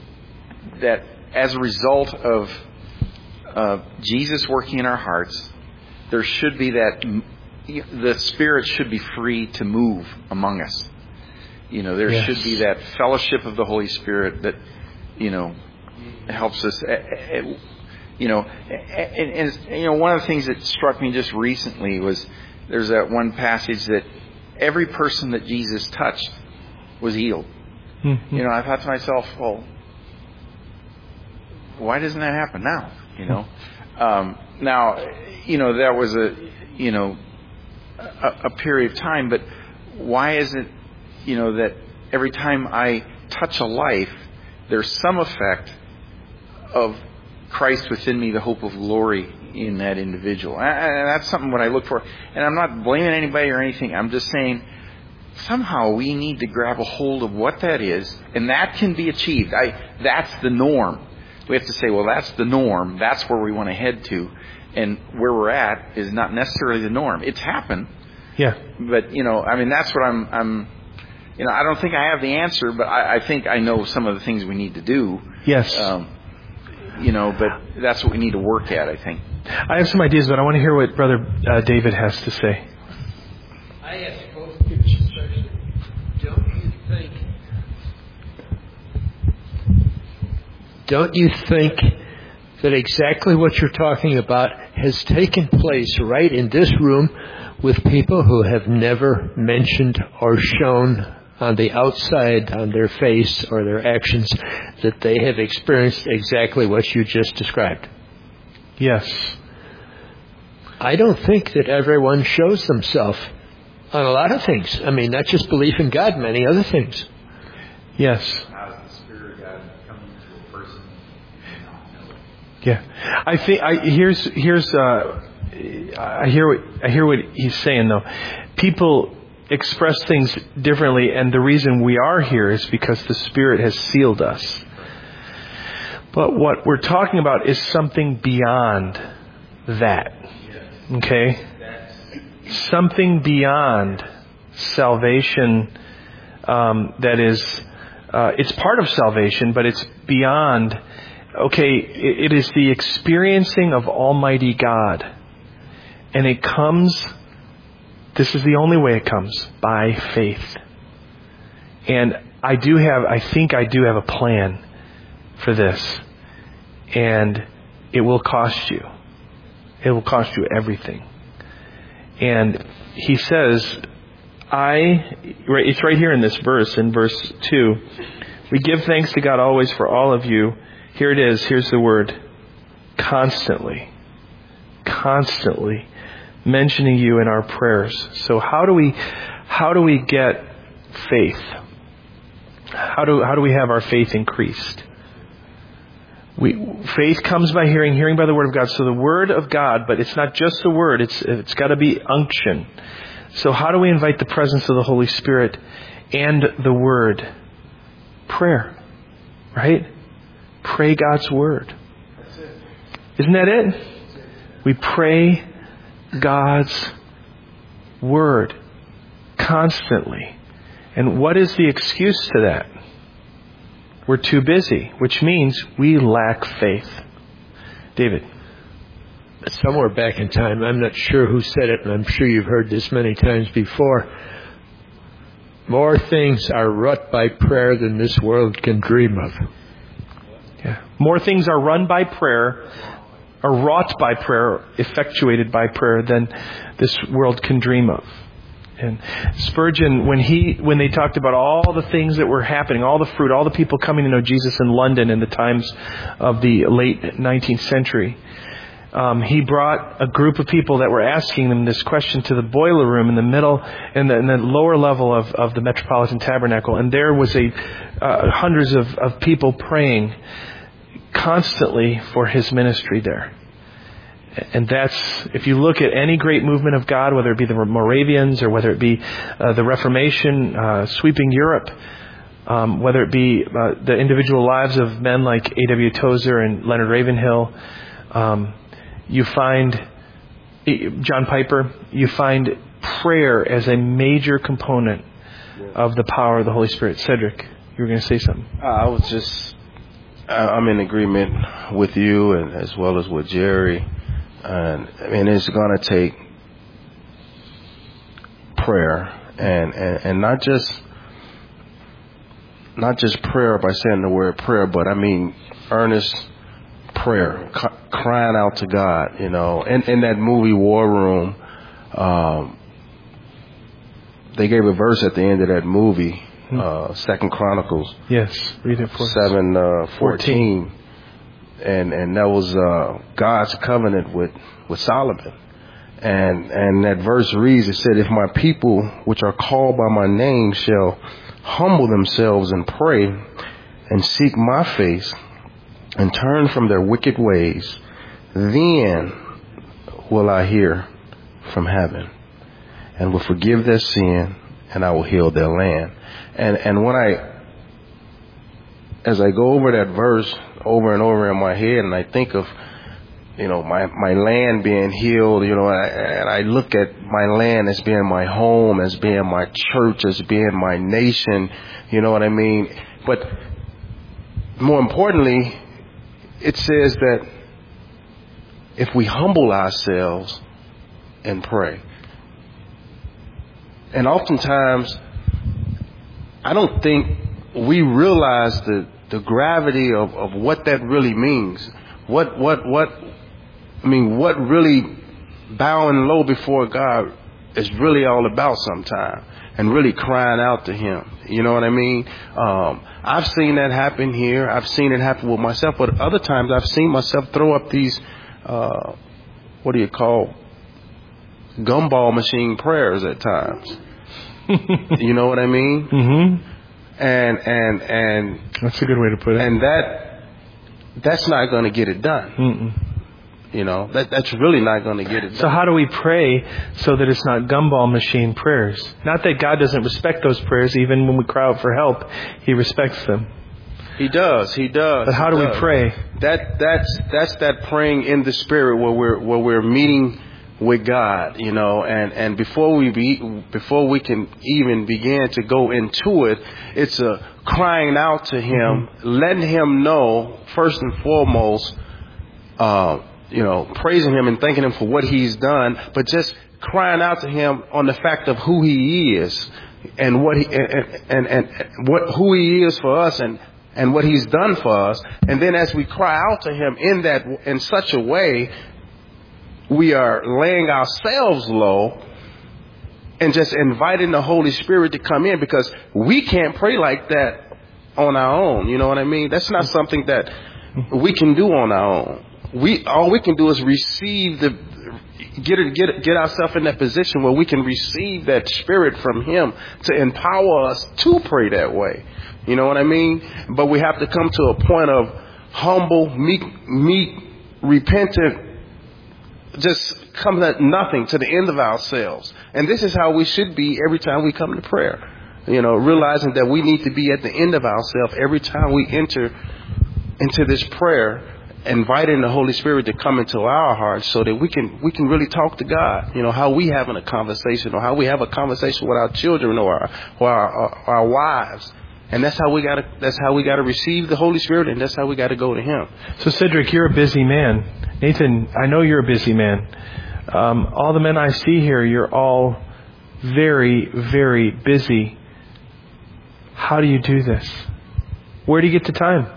as a result of Jesus working in our hearts, there should be the Spirit should be free to move among us. There yes. should be that fellowship of the Holy Spirit that, helps us. And one of the things that struck me just recently was there's that one passage that every person that Jesus touched was healed. Mm-hmm. I thought to myself, well, why doesn't that happen now? Now, that was a period of time, but why is it, that every time I touch a life, there's some effect of Christ within me, the hope of glory in that individual. And that's something what I look for. And I'm not blaming anybody or anything. I'm just saying somehow we need to grab a hold of what that is, and that can be achieved. That's the norm. We have to say, well, that's the norm. That's where we want to head to. And where we're at is not necessarily the norm. It's happened. Yeah. But, that's what I'm I don't think I have the answer, but I think I know some of the things we need to do. Yes. But that's what we need to work at, I think. I have some ideas, but I want to hear what Brother David has to say. I ask both of you this question. Don't you think that exactly what you're talking about has taken place right in this room with people who have never mentioned or shown on the outside, on their face or their actions, that they have experienced exactly what you just described? Yes. I don't think that everyone shows themselves on a lot of things. Not just belief in God, many other things. Yes. How does the Spirit of God come into a person and not know it? Yeah. I think I hear what he's saying though. People express things differently, and the reason we are here is because the Spirit has sealed us. But what we're talking about is something beyond that. Okay? Something beyond salvation that is, it's part of salvation, but it's beyond. Okay, it is the experiencing of Almighty God. And it comes, this is the only way it comes, by faith. And I think I do have a plan for this. And it will cost you. It will cost you everything. And he says, it's right here in this verse, in verse 2. We give thanks to God always for all of you. Here it is. Here's the word. Constantly. Constantly mentioning you in our prayers. So how do we get faith? How do we have our faith increased? Faith comes by hearing by the Word of God. So the Word of God, but it's not just the Word, it's got to be unction. So how do we invite the presence of the Holy Spirit and the Word? Prayer. Right? Pray God's Word. That's it. Isn't that it? We pray God's Word constantly. And what is the excuse to that? We're too busy, which means we lack faith. David. Somewhere back in time, I'm not sure who said it, and I'm sure you've heard this many times before. More things are wrought by prayer than this world can dream of. Yeah. More things are run by prayer, are wrought by prayer, effectuated by prayer than this world can dream of. And Spurgeon, when they talked about all the things that were happening, all the fruit, all the people coming to know Jesus in London in the times of the late 19th century, he brought a group of people that were asking them this question to the boiler room in the middle, in the lower level of the Metropolitan Tabernacle, and there was hundreds of people praying constantly for his ministry there. And that's, if you look at any great movement of God, whether it be the Moravians or whether it be the Reformation sweeping Europe, whether it be the individual lives of men like A.W. Tozer and Leonard Ravenhill, you find John Piper, you find prayer as a major component of the power of the Holy Spirit. Cedric, you were going to say something. I'm in agreement with you and as well as with Jerry. And I mean, it's going to take prayer and not just prayer by saying the word prayer, but I mean earnest prayer, crying out to God, you know. In that movie War Room, they gave a verse at the end of that movie, 2 Chronicles. Yes, read it for us. 7:14. And that was God's covenant with Solomon. And that verse reads, it said, if my people which are called by my name shall humble themselves and pray and seek my face and turn from their wicked ways, then will I hear from heaven and will forgive their sin and I will heal their land. And as I go over that verse over and over in my head, and I think of, you know, my land being healed, you know, and I look at my land as being my home, as being my church, as being my nation, you know what I mean? But more importantly, it says that if we humble ourselves and pray, and oftentimes I don't think we realize the gravity of what that really means. What really bowing low before God is really all about sometimes, and really crying out to Him. You know what I mean? I've seen that happen here. I've seen it happen with myself, but other times I've seen myself throw up these, gumball machine prayers at times. You know what I mean? Mm-hmm. And that's a good way to put it. And that's not going to get it done. Mm-mm. You know, that's really not going to get it done. So how do we pray so that it's not gumball machine prayers? Not that God doesn't respect those prayers. Even when we cry out for help, He respects them. He does. But how do we pray? That's that praying in the Spirit where we're meeting with God, you know, and before we can even begin to go into it, it's a crying out to Him, letting Him know first and foremost, you know, praising Him and thanking Him for what He's done, but just crying out to Him on the fact of who He is and what who He is for us and what He's done for us. And then as we cry out to Him in such a way, we are laying ourselves low and just inviting the Holy Spirit to come in, because we can't pray like that on our own. You know what I mean? That's not something that we can do on our own. All we can do is receive get ourselves in that position where we can receive that spirit from Him to empower us to pray that way. You know what I mean? But we have to come to a point of humble, meek, repentant, just come to nothing, to the end of ourselves. And this is how we should be every time we come to prayer. You know, realizing that we need to be at the end of ourselves every time we enter into this prayer, inviting the Holy Spirit to come into our hearts so that we can really talk to God. You know, how we having a conversation, or how we have a conversation with our children or our wives. And that's how we gotta receive the Holy Spirit, and that's how we gotta go to Him. So Cedric, you're a busy man. Nathan, I know you're a busy man. All the men I see here, you're all very, very busy. How do you do this? Where do you get the time?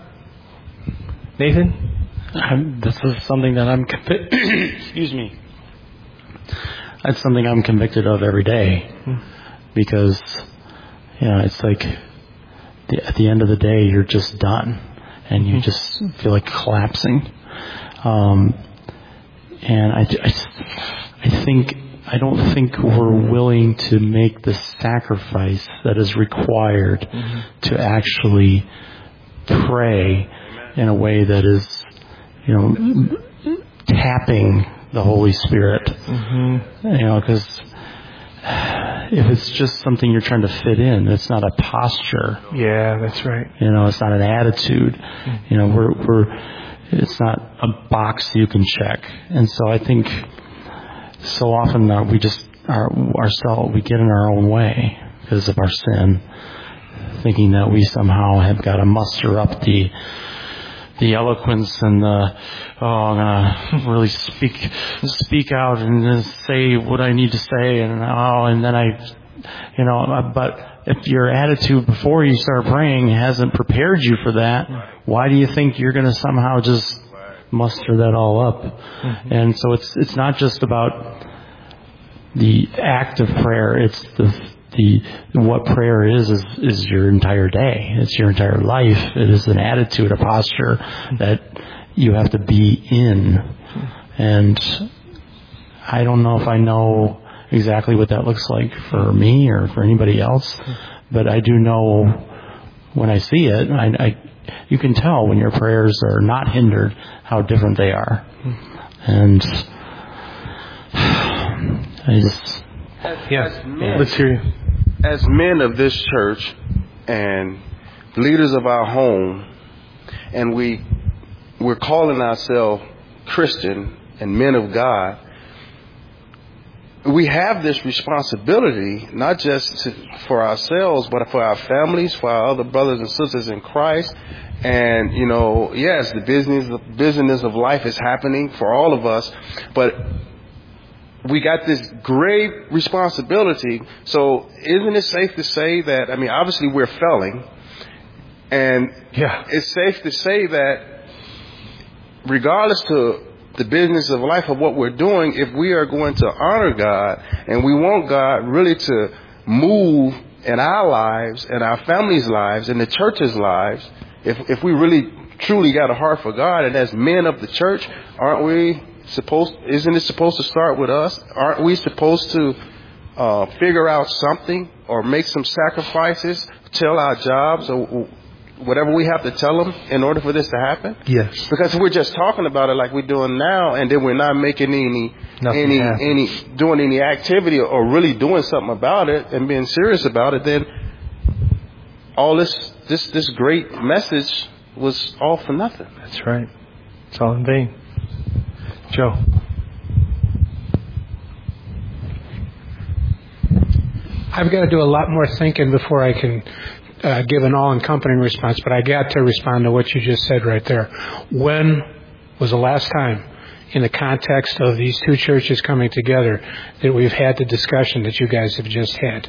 Nathan? This is something that I'm excuse me. That's something I'm convicted of every day, because it's like at the end of the day you're just done and you just feel like collapsing. And I don't think we're willing to make the sacrifice that is required to actually pray in a way that is, tapping the Holy Spirit. Because if it's just something you're trying to fit in, it's not a posture. Yeah, that's right. It's not an attitude. It's not a box you can check. And so I think so often we just we get in our own way because of our sin, thinking that we somehow have got to muster up the eloquence and I'm gonna really speak out and just say what I need to say, and then but if your attitude before you start praying hasn't prepared you for that, why do you think you're gonna somehow just muster that all up? And so it's not just about the act of prayer, it's what prayer is your entire day. It's your entire life. It is an attitude, a posture that you have to be in. And I don't know if I know exactly what that looks like for me or for anybody else, but I do know when I see it, you can tell when your prayers are not hindered how different they are. And let's hear you. As men of this church and leaders of our home, and we're calling ourselves Christian and men of God, we have this responsibility not just for ourselves, but for our families, for our other brothers and sisters in Christ. And yes, the business of life is happening for all of us, but we got this great responsibility. So isn't it safe to say that, obviously we're failing, and it's safe to say that regardless to the business of life of what we're doing, if we are going to honor God and we want God really to move in our lives and our families' lives and the church's lives, if we really truly got a heart for God, and as men of the church, isn't it supposed to start with us? Aren't we supposed to figure out something or make some sacrifices, tell our jobs or whatever we have to tell them in order for this to happen? Yes. Because we're just talking about it like we're doing now, and then we're not making doing any activity or really doing something about it and being serious about it, then all this great message was all for nothing. That's right. It's all in vain. Joe. I've got to do a lot more thinking before I can give an all-encompassing response, but I got to respond to what you just said right there. When was the last time, in the context of these two churches coming together, that we've had the discussion that you guys have just had?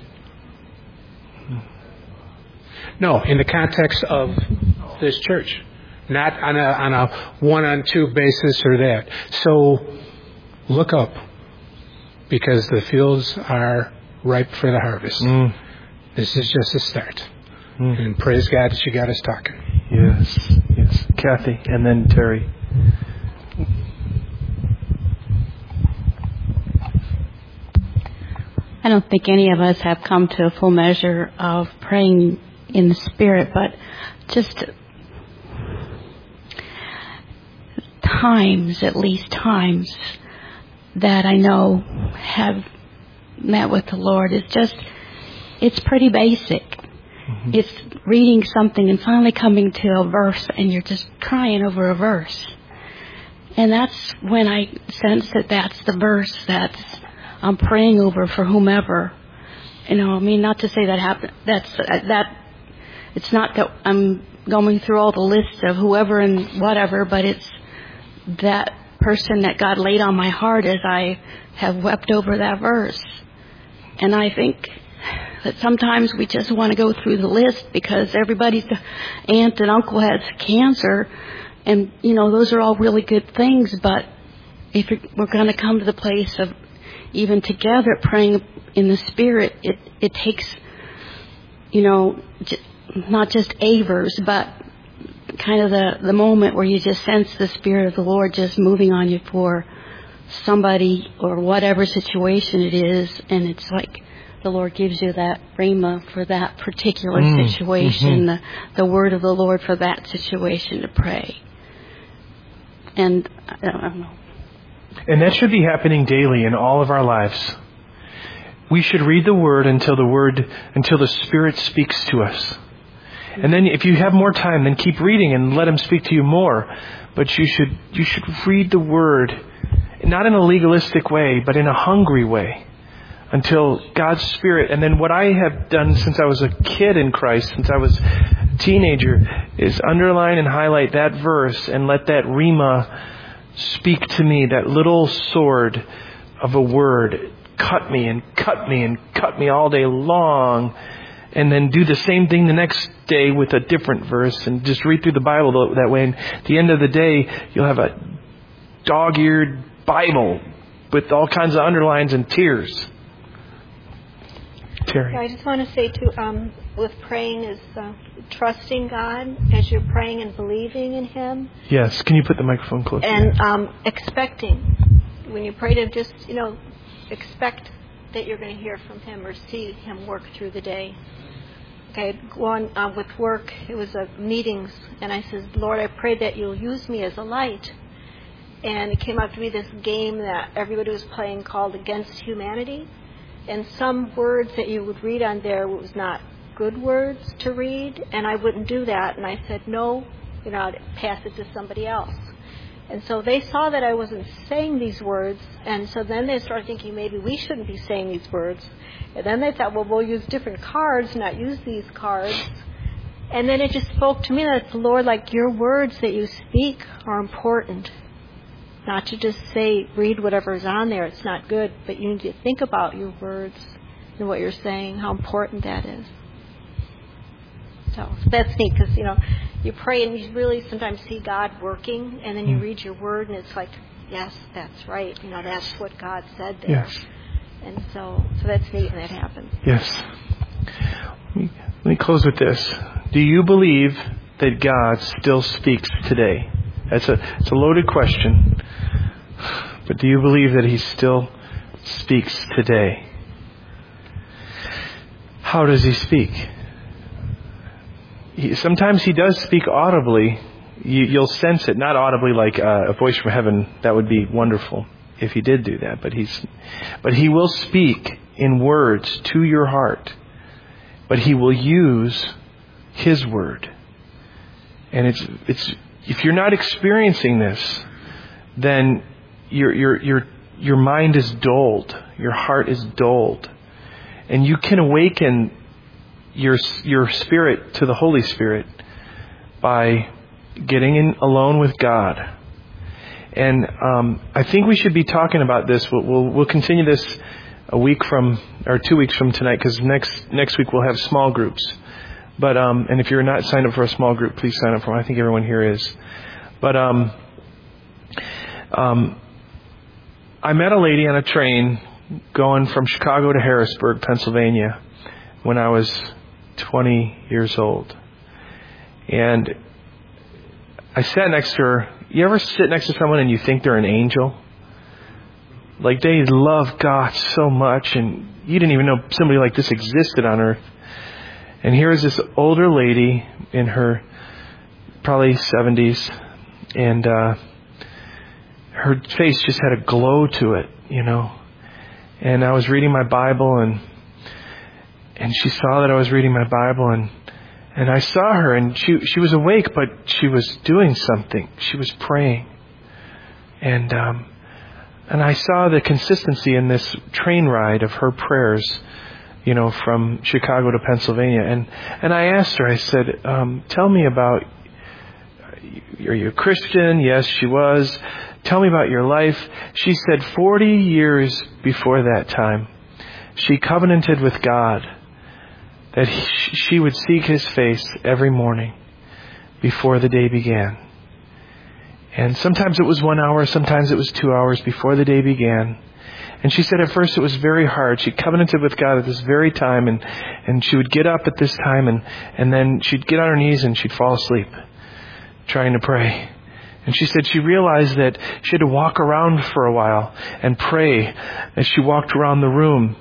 No, in the context of this church. Not on a one-on-two basis or that. So look up, because the fields are ripe for the harvest. This is just a start. And praise God that you got us talking. Yes. Kathy, and then Terry. I don't think any of us have come to a full measure of praying in the Spirit, but just at least times that I know have met with the Lord, it's pretty basic. Mm-hmm. It's reading something and finally coming to a verse and you're just crying over a verse. And that's when I sense that that's the verse that I'm praying over for whomever. Not to say that happened. It's not that I'm going through all the lists of whoever and whatever, but it's that person that God laid on my heart as I have wept over that verse. And I think that sometimes we just want to go through the list because everybody's aunt and uncle has cancer. And, those are all really good things. But if we're going to come to the place of even together praying in the Spirit, it takes, not just a verse, but kind of the moment where you just sense the Spirit of the Lord just moving on you for somebody or whatever situation it is. And it's like the Lord gives you that rhema for that particular situation, the word of the Lord for that situation to pray. And I don't know. And that should be happening daily in all of our lives. We should read the Word until the Spirit speaks to us. And then if you have more time, then keep reading and let Him speak to you more. But you should read the Word, not in a legalistic way, but in a hungry way, until God's Spirit. And then what I have done since I was a kid in Christ, since I was a teenager, is underline and highlight that verse and let that rhema speak to me, that little sword of a word, cut me and cut me and cut me all day long. And then do the same thing the next day with a different verse and just read through the Bible that way. And at the end of the day, you'll have a dog-eared Bible with all kinds of underlines and tears. Terry. I just want to say, too, with praying is trusting God as you're praying and believing in Him. Yes. Can you put the microphone closer? And expecting. When you pray to just, expect that you're going to hear from Him or see Him work through the day. Okay, one with work, it was meetings, and I said, Lord, I pray that you'll use me as a light. And it came out to be this game that everybody was playing called Against Humanity. And some words that you would read on there was not good words to read, and I wouldn't do that. And I said, no, I'd pass it to somebody else. And so they saw that I wasn't saying these words, and so then they started thinking maybe we shouldn't be saying these words. And then they thought, well, we'll use different cards, not use these cards. And then it just spoke to me that, Lord, like your words that you speak are important. Not to just say, read whatever's on there. It's not good, but you need to think about your words and what you're saying, how important that is. So that's neat because, you pray and you really sometimes see God working, and then you read your word and it's like, yes, that's right. That's what God said there. Yes. And so that's neat when that happens. Yes. Let me close with this. Do you believe that God still speaks today? It's a loaded question. But do you believe that He still speaks today? How does He speak? Sometimes He does speak audibly. You'll sense it, not audibly like a voice from heaven. That would be wonderful if He did do that. But He will speak in words to your heart. But He will use His word. And it's if you're not experiencing this, then your mind is dulled, your heart is dulled, and you can awaken your spirit to the Holy Spirit by getting in alone with God. And I think we should be talking about this. We'll continue this a week from or 2 weeks from tonight, because next week we'll have small groups. But and if you're not signed up for a small group, please sign up for one. I think everyone here is. But I met a lady on a train going from Chicago to Harrisburg, Pennsylvania, when I was 20 years old. And I sat next to her. You ever sit next to someone and you think they're an angel? Like they love God so much, and you didn't even know somebody like this existed on earth. And here is this older lady in her probably 70s, and her face just had a glow to it, you know. And I was reading my Bible, and she saw that I was reading my Bible, and I saw her, and she was awake, but she was doing something. She was praying. And I saw the consistency in this train ride of her prayers, you know, from Chicago to Pennsylvania. And I asked her, I said, tell me about, are you a Christian? Yes, she was. Tell me about your life. She said 40 years before that time, she covenanted with God that she would seek His face every morning before the day began. And sometimes it was 1 hour, sometimes it was 2 hours before the day began. And she said at first it was very hard. She covenanted with God at this very time, and she would get up at this time, and then she'd get on her knees and she'd fall asleep trying to pray. And she said she realized that she had to walk around for a while and pray as she walked around the room.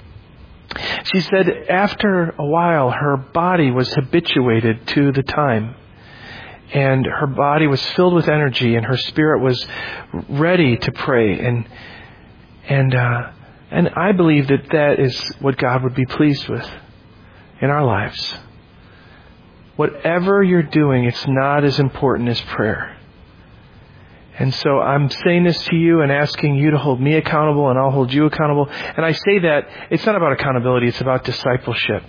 She said after a while her body was habituated to the time. And her body was filled with energy, and her spirit was ready to pray. And I believe that is what God would be pleased with in our lives. Whatever you're doing, it's not as important as prayer. And so I'm saying this to you and asking you to hold me accountable, and I'll hold you accountable. And I say that it's not about accountability, it's about discipleship.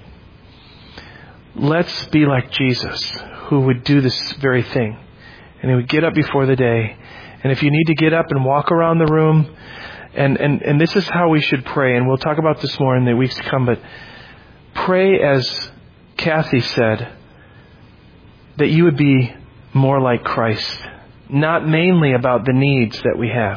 Let's be like Jesus, who would do this very thing. And He would get up before the day. And if you need to get up and walk around the room, and this is how we should pray, and we'll talk about this more in the weeks to come, but pray as Kathy said, that you would be more like Christ. Not mainly about the needs that we have.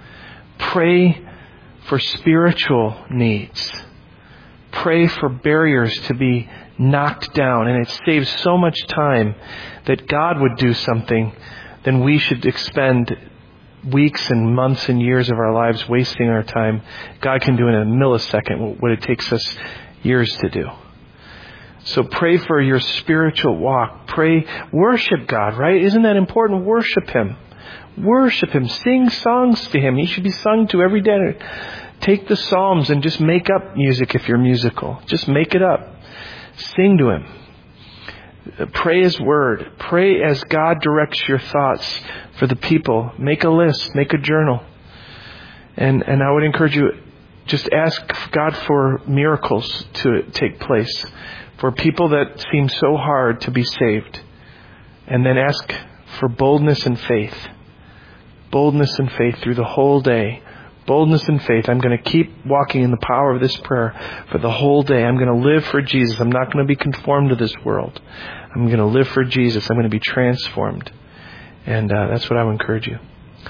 Pray for spiritual needs. Pray for barriers to be knocked down. And it saves so much time that God would do something than we should expend weeks and months and years of our lives wasting our time. God can do in a millisecond what it takes us years to do. So pray for your spiritual walk. Pray, worship God, right? Isn't that important? Worship Him. Worship Him. Sing songs to Him. He should be sung to every day. Take the Psalms and just make up music if you're musical. Just make it up. Sing to Him. Pray His Word. Pray as God directs your thoughts for the people. Make a list. Make a journal. And I would encourage you, just ask God for miracles to take place. For people that seem so hard to be saved. And then ask for boldness and faith. Boldness and faith through the whole day. Boldness and faith. I'm going to keep walking in the power of this prayer for the whole day. I'm going to live for Jesus. I'm not going to be conformed to this world. I'm going to live for Jesus. I'm going to be transformed. And that's what I would encourage you.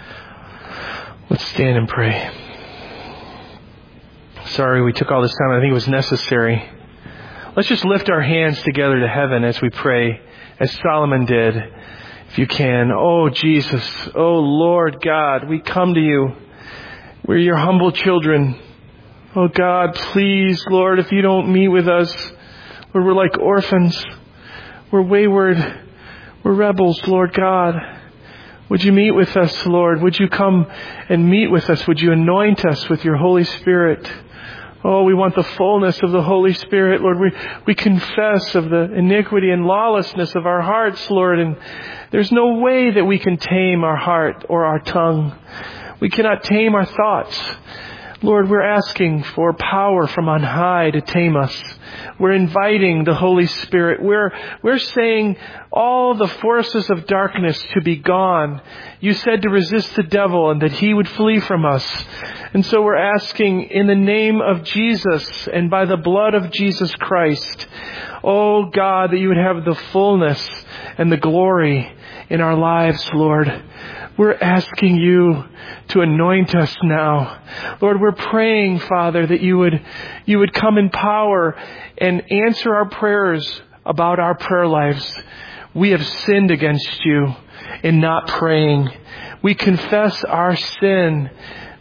Let's stand and pray. Sorry we took all this time. I think it was necessary. Let's just lift our hands together to heaven as we pray, as Solomon did, if you can. Oh, Jesus. Oh, Lord God, we come to you. We're your humble children. Oh, God, please, Lord, if you don't meet with us, Lord, we're like orphans. We're wayward. We're rebels, Lord God. Would you meet with us, Lord? Would you come and meet with us? Would you anoint us with your Holy Spirit? Oh, we want the fullness of the Holy Spirit, Lord. We confess of the iniquity and lawlessness of our hearts, Lord. And there's no way that we can tame our heart or our tongue. We cannot tame our thoughts. Lord, we're asking for power from on high to tame us. We're inviting the Holy Spirit. We're saying all the forces of darkness to be gone. You said to resist the devil and that he would flee from us. And so we're asking in the name of Jesus and by the blood of Jesus Christ, oh God, that you would have the fullness and the glory in our lives, Lord. We're asking you to anoint us now. Lord, we're praying, Father, that you would come in power and answer our prayers about our prayer lives. We have sinned against you in not praying. We confess our sin.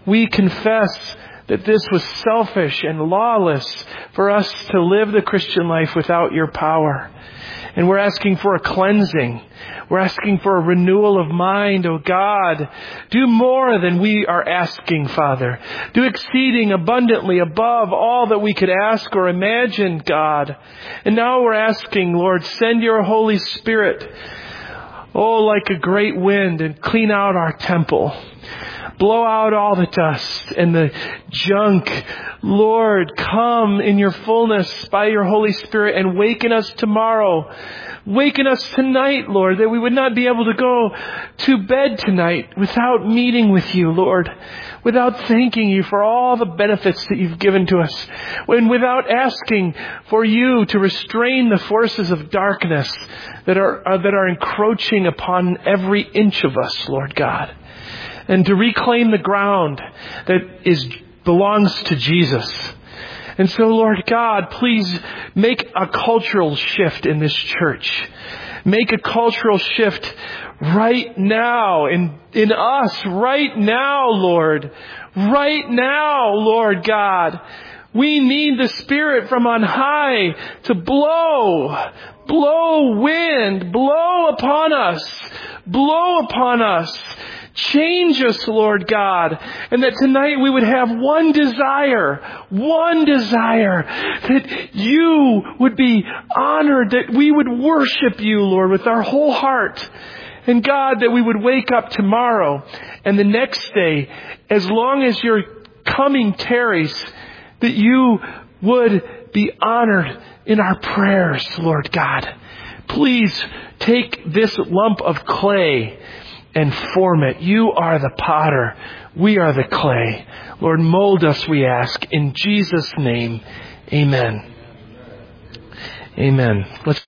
We confess that this was selfish and lawless for us to live the Christian life without your power. And we're asking for a cleansing. We're asking for a renewal of mind, oh God. Do more than we are asking, Father. Do exceeding abundantly above all that we could ask or imagine, God. And now we're asking, Lord, send your Holy Spirit, oh, like a great wind, and clean out our temple. Blow out all the dust and the junk. Lord, come in your fullness by your Holy Spirit and waken us tomorrow. Waken us tonight, Lord, that we would not be able to go to bed tonight without meeting with you, Lord, without thanking you for all the benefits that you've given to us, and without asking for you to restrain the forces of darkness that are encroaching upon every inch of us, Lord God. And to reclaim the ground that belongs to Jesus. And so, Lord God, please make a cultural shift in this church. Make a cultural shift right now in us, right now, Lord. Right now, Lord God. We need the Spirit from on high to blow wind, blow upon us. Change us, Lord God, and that tonight we would have one desire, that you would be honored, that we would worship you, Lord, with our whole heart. And God, that we would wake up tomorrow and the next day, as long as your coming tarries, that you would be honored in our prayers, Lord God. Please take this lump of clay and form it. You are the potter. We are the clay. Lord, mold us, we ask. In Jesus' name, amen. Amen. Let's